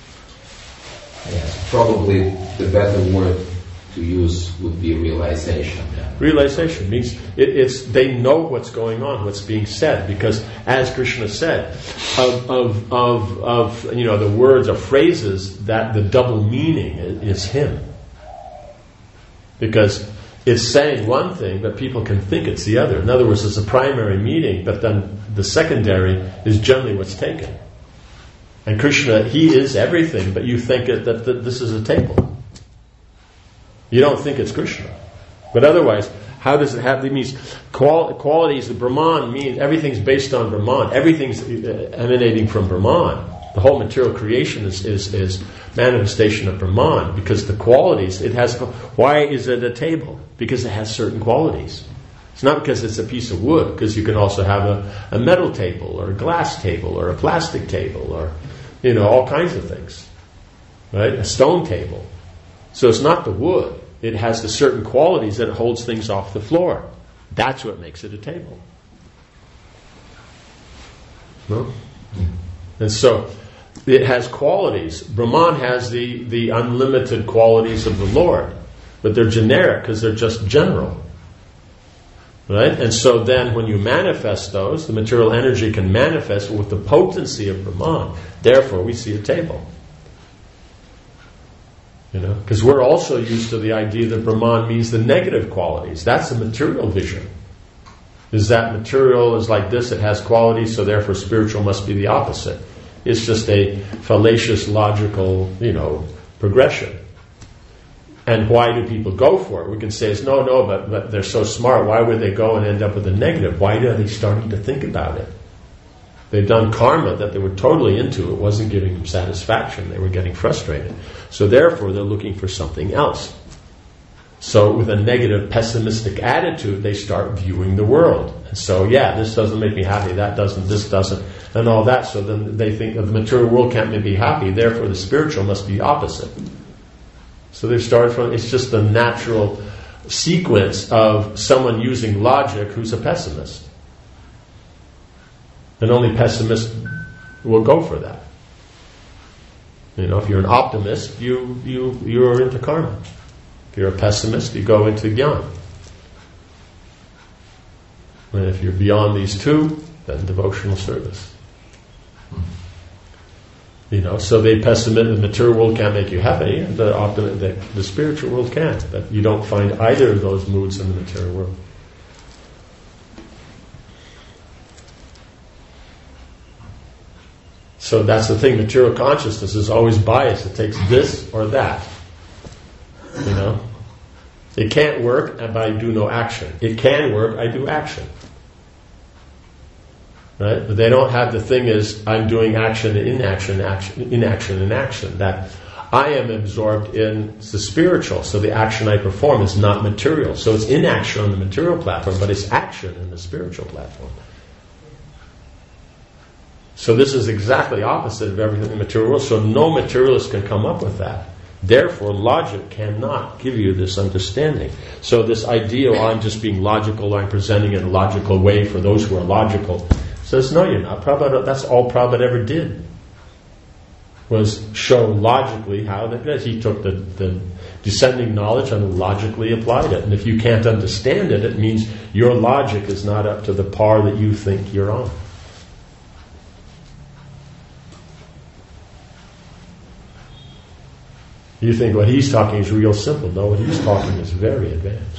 Speaker 2: Yes, probably the better word to use would be realization. Yeah.
Speaker 1: Realization means it, it's they know what's going on, what's being said, because as Krishna said, of of of, of you know the words or phrases, that the double meaning is, is him. Because it's saying one thing, but people can think it's the other. In other words, it's a primary meaning, but then the secondary is generally what's taken. And Krishna, he is everything, but you think it, that, that this is a table. You don't think it's Krishna. But otherwise, how does it have, it means qual, qualities of Brahman means everything's based on Brahman. Everything's emanating from Brahman. The whole material creation is, is, is manifestation of Brahman, because the qualities, it has, why is it a table? Because it has certain qualities. It's not because it's a piece of wood, because you can also have a, a metal table, or a glass table, or a plastic table, or, you know, all kinds of things. Right? A stone table. So it's not the wood. It has the certain qualities that it holds things off the floor. That's what makes it a table. No? And so, it has qualities. Brahman has the, the unlimited qualities of the Lord, but they're generic because they're just general. Right? And so then when you manifest those, the material energy can manifest with the potency of Brahman. Therefore, we see a table. You know, because we're also used to the idea that Brahman means the negative qualities. That's the material vision. Is that material is like this, it has qualities, so therefore spiritual must be the opposite. It's just a fallacious, logical, you know, progression. And why do people go for it? We can say, it's no, no, but, but they're so smart. Why would they go and end up with a negative? Why are they starting to think about it? They've done karma that they were totally into. It wasn't giving them satisfaction. They were getting frustrated. So therefore, they're looking for something else. So with a negative, pessimistic attitude, they start viewing the world. And so, yeah, this doesn't make me happy, that doesn't, this doesn't, and all that. So then they think that the material world can't make me happy, therefore the spiritual must be opposite. So they start from, it's just the natural sequence of someone using logic who's a pessimist. And only pessimists will go for that. You know, if you're an optimist, you, you, you're into karma. If you're a pessimist, you go into jnana. And if you're beyond these two, then devotional service. You know, so they pessimize, the material world can't make you happy, and the, optim- the, the spiritual world can. But you don't find either of those moods in the material world. So that's the thing, material consciousness is always biased. It takes this or that. You know? It can't work, but I do no action. It can work, I do action. Right? But they don't have the thing is, I'm doing action and inaction, action, inaction and action. That I am absorbed in the spiritual, so the action I perform is not material. So it's inaction on the material platform, but it's action in the spiritual platform. So this is exactly opposite of everything in the material world. So no materialist can come up with that. Therefore, logic cannot give you this understanding. So this idea, oh, I'm just being logical, I'm presenting it in a logical way for those who are logical, says, no, you're not. Prabhupada, that's all Prabhupada ever did, was show logically how that he took the, the descending knowledge and logically applied it. And if you can't understand it, it means your logic is not up to the par that you think you're on. You think what he's talking is real simple. No, what he's talking is very advanced.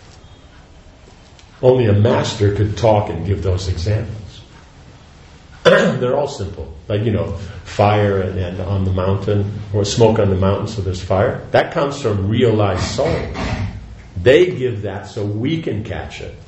Speaker 1: Only a master could talk and give those examples. They're all simple. Like, you know, fire and, and on the mountain, or smoke on the mountain so there's fire. That comes from realized souls. They give that so we can catch it.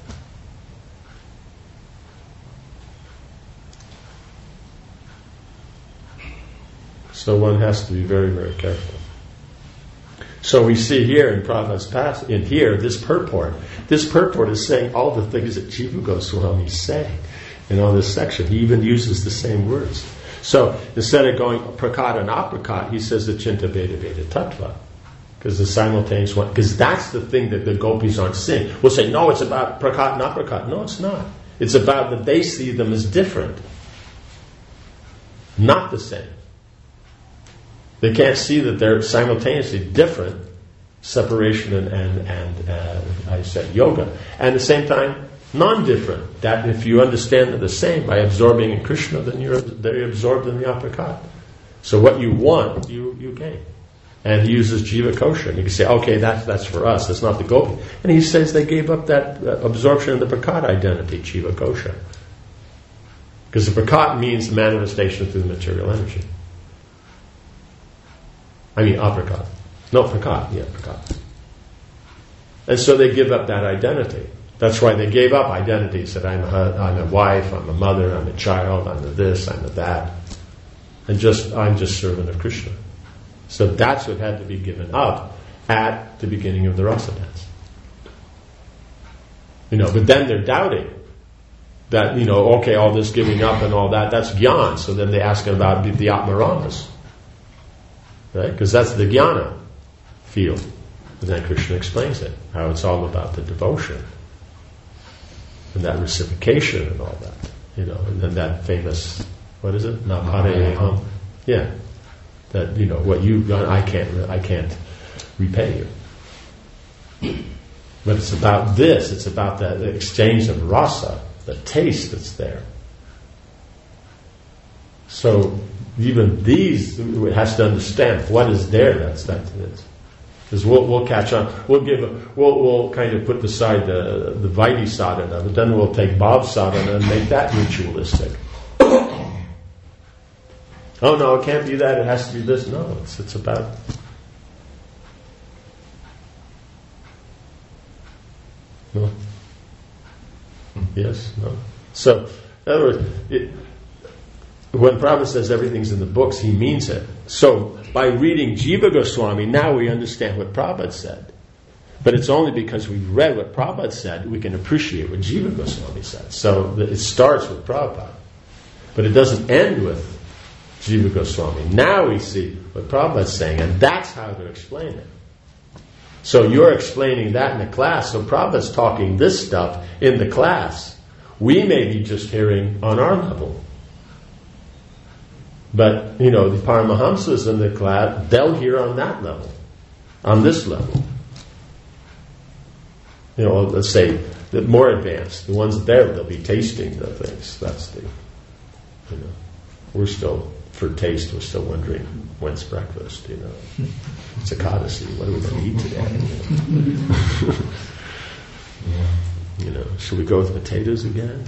Speaker 1: So one has to be very, very careful. So we see here in Prabhupada's past, in here, this purport. This purport is saying all the things that Jiva Goswami is saying in all this section. He even uses the same words. So instead of going prakat and aprakat, he says the chinta veda veda tattva. Because the simultaneous one, because that's the thing that the gopis aren't seeing. We'll say, no, it's about prakat and aprakat. No, it's not. It's about that they see them as different. Not the same. They can't see that they're simultaneously different, separation and, and, and uh, I said yoga. And at the same time, non-different. That if you understand they're the same by absorbing in Krishna, then you're they're absorbed in the aprakat. So what you want, you, you gain. And he uses jiva kosha. And you can say, okay, that's, that's for us, that's not the gopi. And he says they gave up that uh, absorption of the prakat identity, jiva kosha. Because the prakat means the manifestation through the material energy. I mean, aprakat. No, prakat. Yeah, prakat. And so they give up that identity. That's why they gave up identity. Said, I'm a, I'm a wife, I'm a mother, I'm a child, I'm a this, I'm a that. And just, I'm just servant of Krishna. So that's what had to be given up at the beginning of the rasa dance. You know, but then they're doubting that, you know, okay, all this giving up and all that, that's jnana. So then they ask him about the, the atmaramas. Right? Because that's the jnana field. And then Krishna explains it, how it's all about the devotion and that reciprocation and all that. You know, and then that famous, what is it? Napareham. Yeah. That, you know, what you've done, I can't, I can't repay you. But it's about this, it's about that exchange of rasa, the taste that's there. So even these, it has to understand what is there that's that is. Because we'll, we'll catch on, we'll give, a, we'll, we'll kind of put aside the, the Vaidhi sadhana, but then we'll take Bhav sadhana and make that ritualistic. Oh no, it can't be that, it has to be this. No, it's, it's about... No? Yes? No? So, in other words, it, when Prabhupada says everything's in the books, he means it. So, by reading Jiva Goswami, now we understand what Prabhupada said. But it's only because we read what Prabhupada said, we can appreciate what Jiva Goswami said. So, it starts with Prabhupada. But it doesn't end with Jiva Goswami. Now we see what Prabhupada's saying, and that's how to explain it. So you're explaining that in the class, so Prabhupada's talking this stuff in the class. We may be just hearing on our level. But, you know, the Paramahamsas in the class, they'll hear on that level, on this level. You know, let's say, the more advanced, the ones there, they'll be tasting the things. That's the, you know, we're still... For taste, we're still wondering when's breakfast, you know. It's Ekadasi, what are we going to eat today? You know, should we go with potatoes again?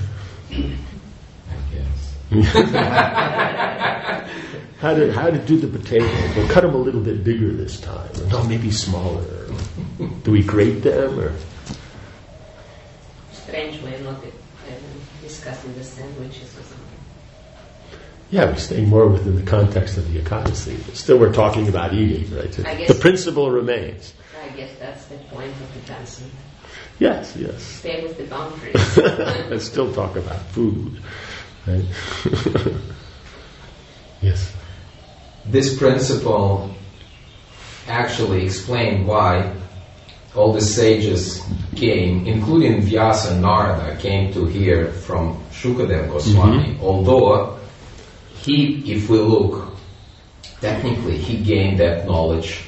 Speaker 2: I guess.
Speaker 1: how to how to do the potatoes? We'll cut them a little bit bigger this time. Or no, maybe smaller. Do we grate them or?
Speaker 3: Strange way of not uh, discussing the sandwiches or something.
Speaker 1: Yeah, we're staying more within the context of the Ekadasi. But still, we're talking about eating, right? The principle remains.
Speaker 3: I guess that's the point of the dancing.
Speaker 1: Yes, yes.
Speaker 3: Stay with the boundaries.
Speaker 1: And still talk about food, right? Yes.
Speaker 2: This principle actually explained why all the sages came, including Vyasa and Narada, came to hear from Shukadeva Goswami, mm-hmm. although he, if we look, technically he gained that knowledge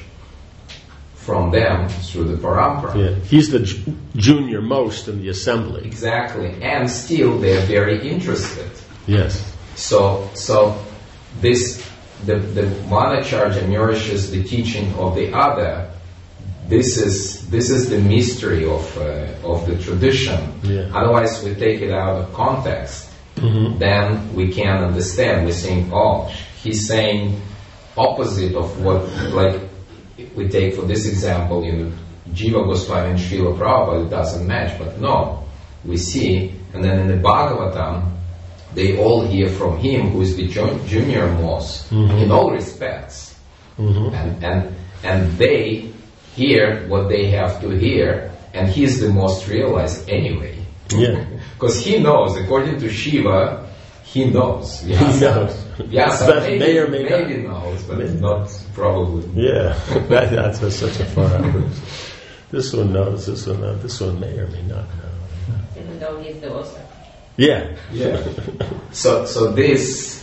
Speaker 2: from them through the parampara.
Speaker 1: Yeah. He's the j- junior most in the assembly.
Speaker 2: Exactly, and still they're very interested.
Speaker 1: Yes.
Speaker 2: So, so this the the Manacharya nourishes the teaching of the other. This is this is the mystery of uh, of the tradition.
Speaker 1: Yeah.
Speaker 2: Otherwise, we take it out of context.
Speaker 1: Mm-hmm.
Speaker 2: Then we can't understand. We think, oh, he's saying opposite of what, like, we take for this example, you know, Jiva Goswami and Srila Prabhupada, it doesn't match. But no, we see, and then in the Bhagavatam, they all hear from him, who is the junior most, mm-hmm. in all respects. Mm-hmm. And, and, and they hear what they have to hear, and he's the most realized anyway.
Speaker 1: Yeah.
Speaker 2: Because he knows, according to Shiva, he knows.
Speaker 1: Vyasa, he knows.
Speaker 2: Vyasa
Speaker 1: that
Speaker 2: maybe,
Speaker 1: may or may
Speaker 2: maybe
Speaker 1: not.
Speaker 2: knows, but maybe. Not probably.
Speaker 1: Yeah, that, that's a, such a far out. This one knows, this one knows, this one may or may not know.
Speaker 3: Even though he's the Osa.
Speaker 1: Yeah.
Speaker 2: Yeah. So, so this,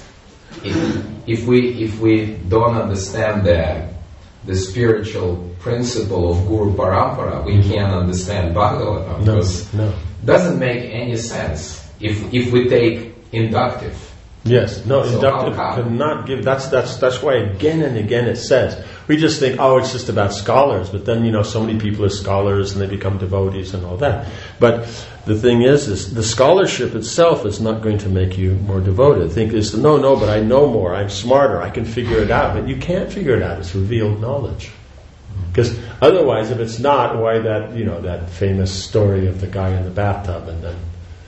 Speaker 2: if, if we if we don't understand the the spiritual principle of Guru Parampara, we can't understand Bhagavatam.
Speaker 1: No,
Speaker 2: because
Speaker 1: no.
Speaker 2: Doesn't make any sense if if we take inductive.
Speaker 1: Yes, no,
Speaker 2: so
Speaker 1: inductive cannot give. That's that's that's why again and again it says we just think, oh, it's just about scholars, but then you know so many people are scholars and they become devotees and all that. But the thing is, is the scholarship itself is not going to make you more devoted. Think is no, no, but I know more. I'm smarter. I can figure it out. But you can't figure it out. It's revealed knowledge. Because otherwise, if it's not, why that, you know, that famous story of the guy in the bathtub and then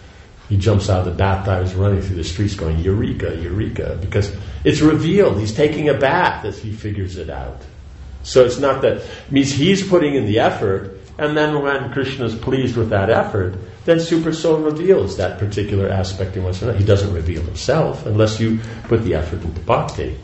Speaker 1: he jumps out of the bathtub, he's running through the streets going, Eureka, Eureka, because it's revealed. He's taking a bath as he figures it out. So it's not that, it means he's putting in the effort, and then when Krishna's pleased with that effort, then Super Soul reveals that particular aspect he wants to know. He doesn't reveal himself unless you put the effort into bhakti.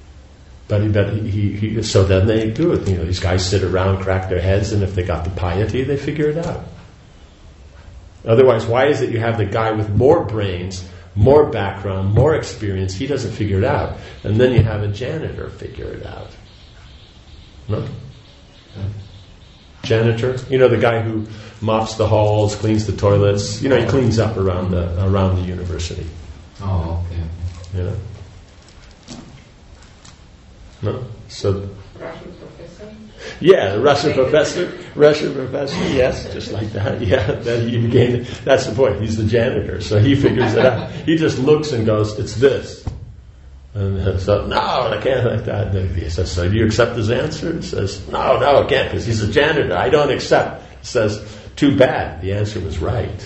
Speaker 1: But, he, but he, he, he, so then they do it. You know, these guys sit around, crack their heads, and if they got the piety, they figure it out. Otherwise, why is it you have the guy with more brains more background, more experience, he doesn't figure it out. And then you have a janitor figure it out. No? Yeah. Janitor? You know, the guy who mops the halls, cleans the toilets. You know, he cleans up around the around the university.
Speaker 2: Oh, okay.
Speaker 1: You know? No? So...
Speaker 3: Russian professor?
Speaker 1: Yeah, the Russian professor. Russian professor, yes, just like that. Yeah, that he became, that's the point. He's the janitor, so he figures it out. He just looks and goes, it's this. And so, no, I can't like that. And he says, so do you accept his answer? He says, no, no, I can't, because he's a janitor. I don't accept. He says, too bad. The answer was right.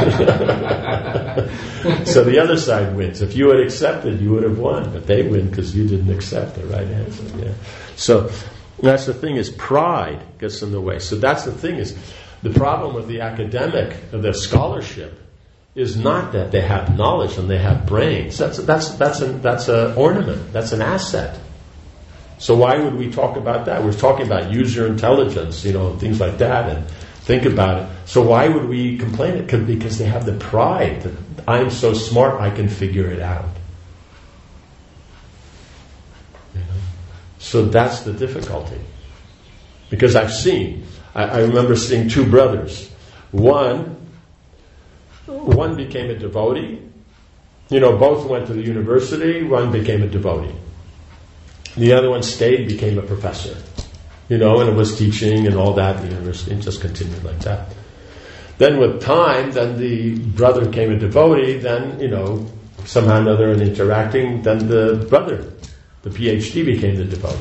Speaker 1: So the other side wins. If you had accepted, you would have won. But they win because you didn't accept the right answer. Yeah. So that's the thing, is pride gets in the way. So that's the thing, is the problem with the academic, of the scholarship, is not that they have knowledge and they have brains. That's that's that's an that's an ornament. That's an asset. So why would we talk about that? We're talking about user intelligence, you know, things like that, and think about it. So why would we complain? It because they have the pride that I'm so smart, I can figure it out. You know? So that's the difficulty. Because I've seen, I, I remember seeing two brothers. One, one became a devotee. You know, both went to the university. One became a devotee. The other one stayed, became a professor. You know, and it was teaching and all that at the university, and just continued like that. Then with time, then the brother became a devotee, then, you know, somehow or another in interacting, then the brother, the PhD, became the devotee.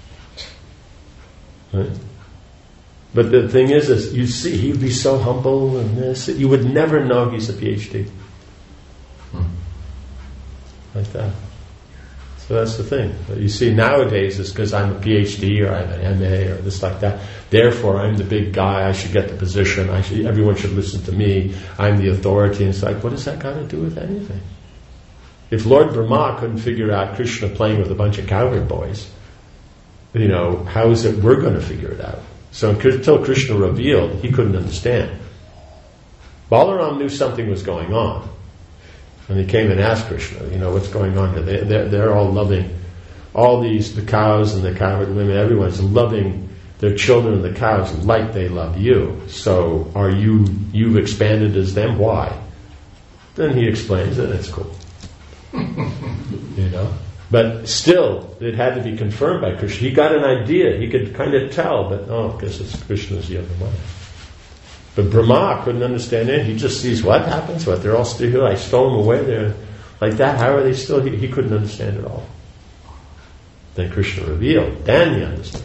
Speaker 1: Right? But the thing is, is you see, he'd be so humble and this, you would never know he's a PhD. Hmm. Like that. So that's the thing. But you see, nowadays it's because I'm a PhD or I'm an M A or this like that. Therefore, I'm the big guy. I should get the position. I should, everyone should listen to me. I'm the authority. And it's like, what does that got to do with anything? If Lord Brahma couldn't figure out Krishna playing with a bunch of cowherd boys, you know, how is it we're going to figure it out? So until Krishna revealed, he couldn't understand. Balaram knew something was going on. And he came and asked Krishna, you know, what's going on here? They, they're, they're all loving, all these, the cows and the cowherd women, everyone's loving their children and the cows like they love you. So are you, you've expanded as them? Why? Then he explains it, it's cool. You know? But still, it had to be confirmed by Krishna. He got an idea, he could kind of tell, but oh, because it's Krishna's the other one. But Brahma couldn't understand it. He just sees what happens, what they're all still here. I stole them away there. Like that, how are they still here? He couldn't understand it all. Then Krishna revealed. Then he understood.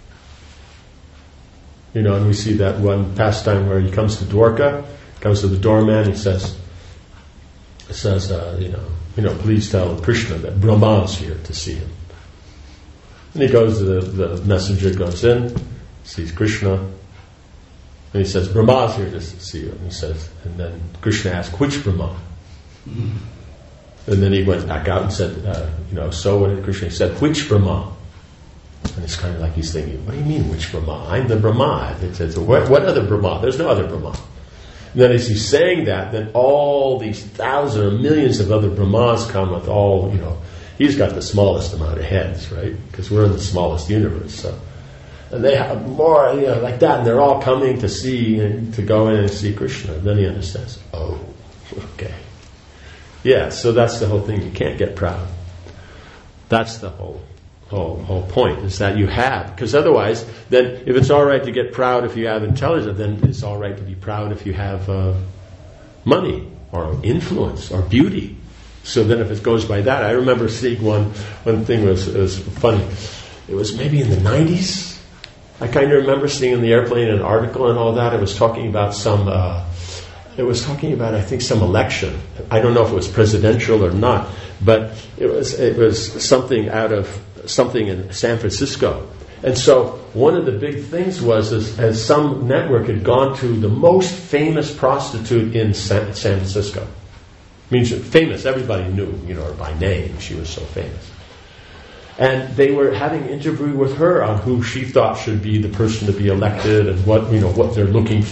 Speaker 1: You know, and we see that one pastime where he comes to Dwarka, comes to the doorman, he says, says, uh, you know, you know, please tell Krishna that Brahma's here to see him. And he goes to the, the messenger goes in, sees Krishna, and he says, Brahma's here to see you. And he says, and then Krishna asked, which Brahma? Mm-hmm. And then he went back out and said, uh, you know, so what did Krishna? He said, which Brahma? And it's kind of like he's thinking, what do you mean, which Brahma? I'm the Brahma. He says, what, what other Brahma? There's no other Brahma. And then as he's saying that, then all these thousands or millions of other Brahmas come with all, you know, he's got the smallest amount of heads, right? Because we're in the smallest universe, so. And they have more, you know, like that, and they're all coming to see and to go in and see Krishna. And then he understands, oh, okay. Yeah, so that's the whole thing. You can't get proud. That's the whole whole whole point, is that you have. Because otherwise, then if it's all right to get proud if you have intelligence, then it's all right to be proud if you have uh, money or influence or beauty. So then if it goes by that, I remember seeing one, one thing was, was funny. It was maybe in the nineties. I kind of remember seeing in the airplane an article and all that. It was talking about some, uh, it was talking about, I think, some election. I don't know if it was presidential or not, but it was it was something out of something in San Francisco. And so one of the big things was, is, as some network had gone to the most famous prostitute in San, San Francisco. I mean, famous, everybody knew, you know, her by name. She was so famous. And they were having an interview with her on who she thought should be the person to be elected and what, you know, what they're looking for and the qualities. So simply because of beauty, then,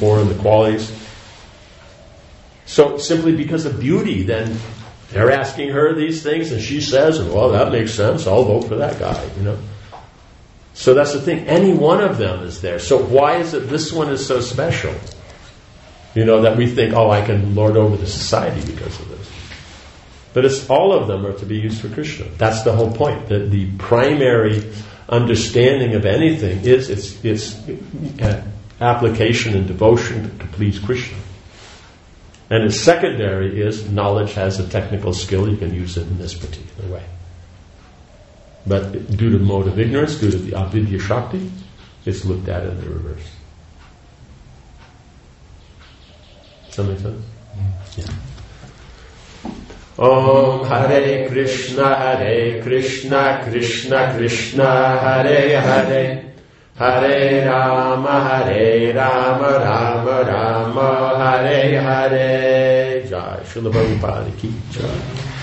Speaker 1: They're asking her these things, and she says, well, that makes sense. I'll vote for that guy, you know. So that's the thing. Any one of them is there. So why is it this one is so special? You know, that we think, oh, I can lord over the society because of this. But it's all of them are to be used for Krishna. That's the whole point. That the primary understanding of anything is its its uh, application and devotion to, to please Krishna. And its secondary is knowledge has a technical skill, you can use it in this particular way. But due to mode of ignorance, due to the avidya shakti, it's looked at in the reverse. Does that make sense? Yeah. Om Hare Krishna, Hare Krishna, Krishna Krishna, Hare Hare, Hare Rama, Hare Rama, Rama Rama, Hare Hare. Jai Srila Prabhupada ki jai.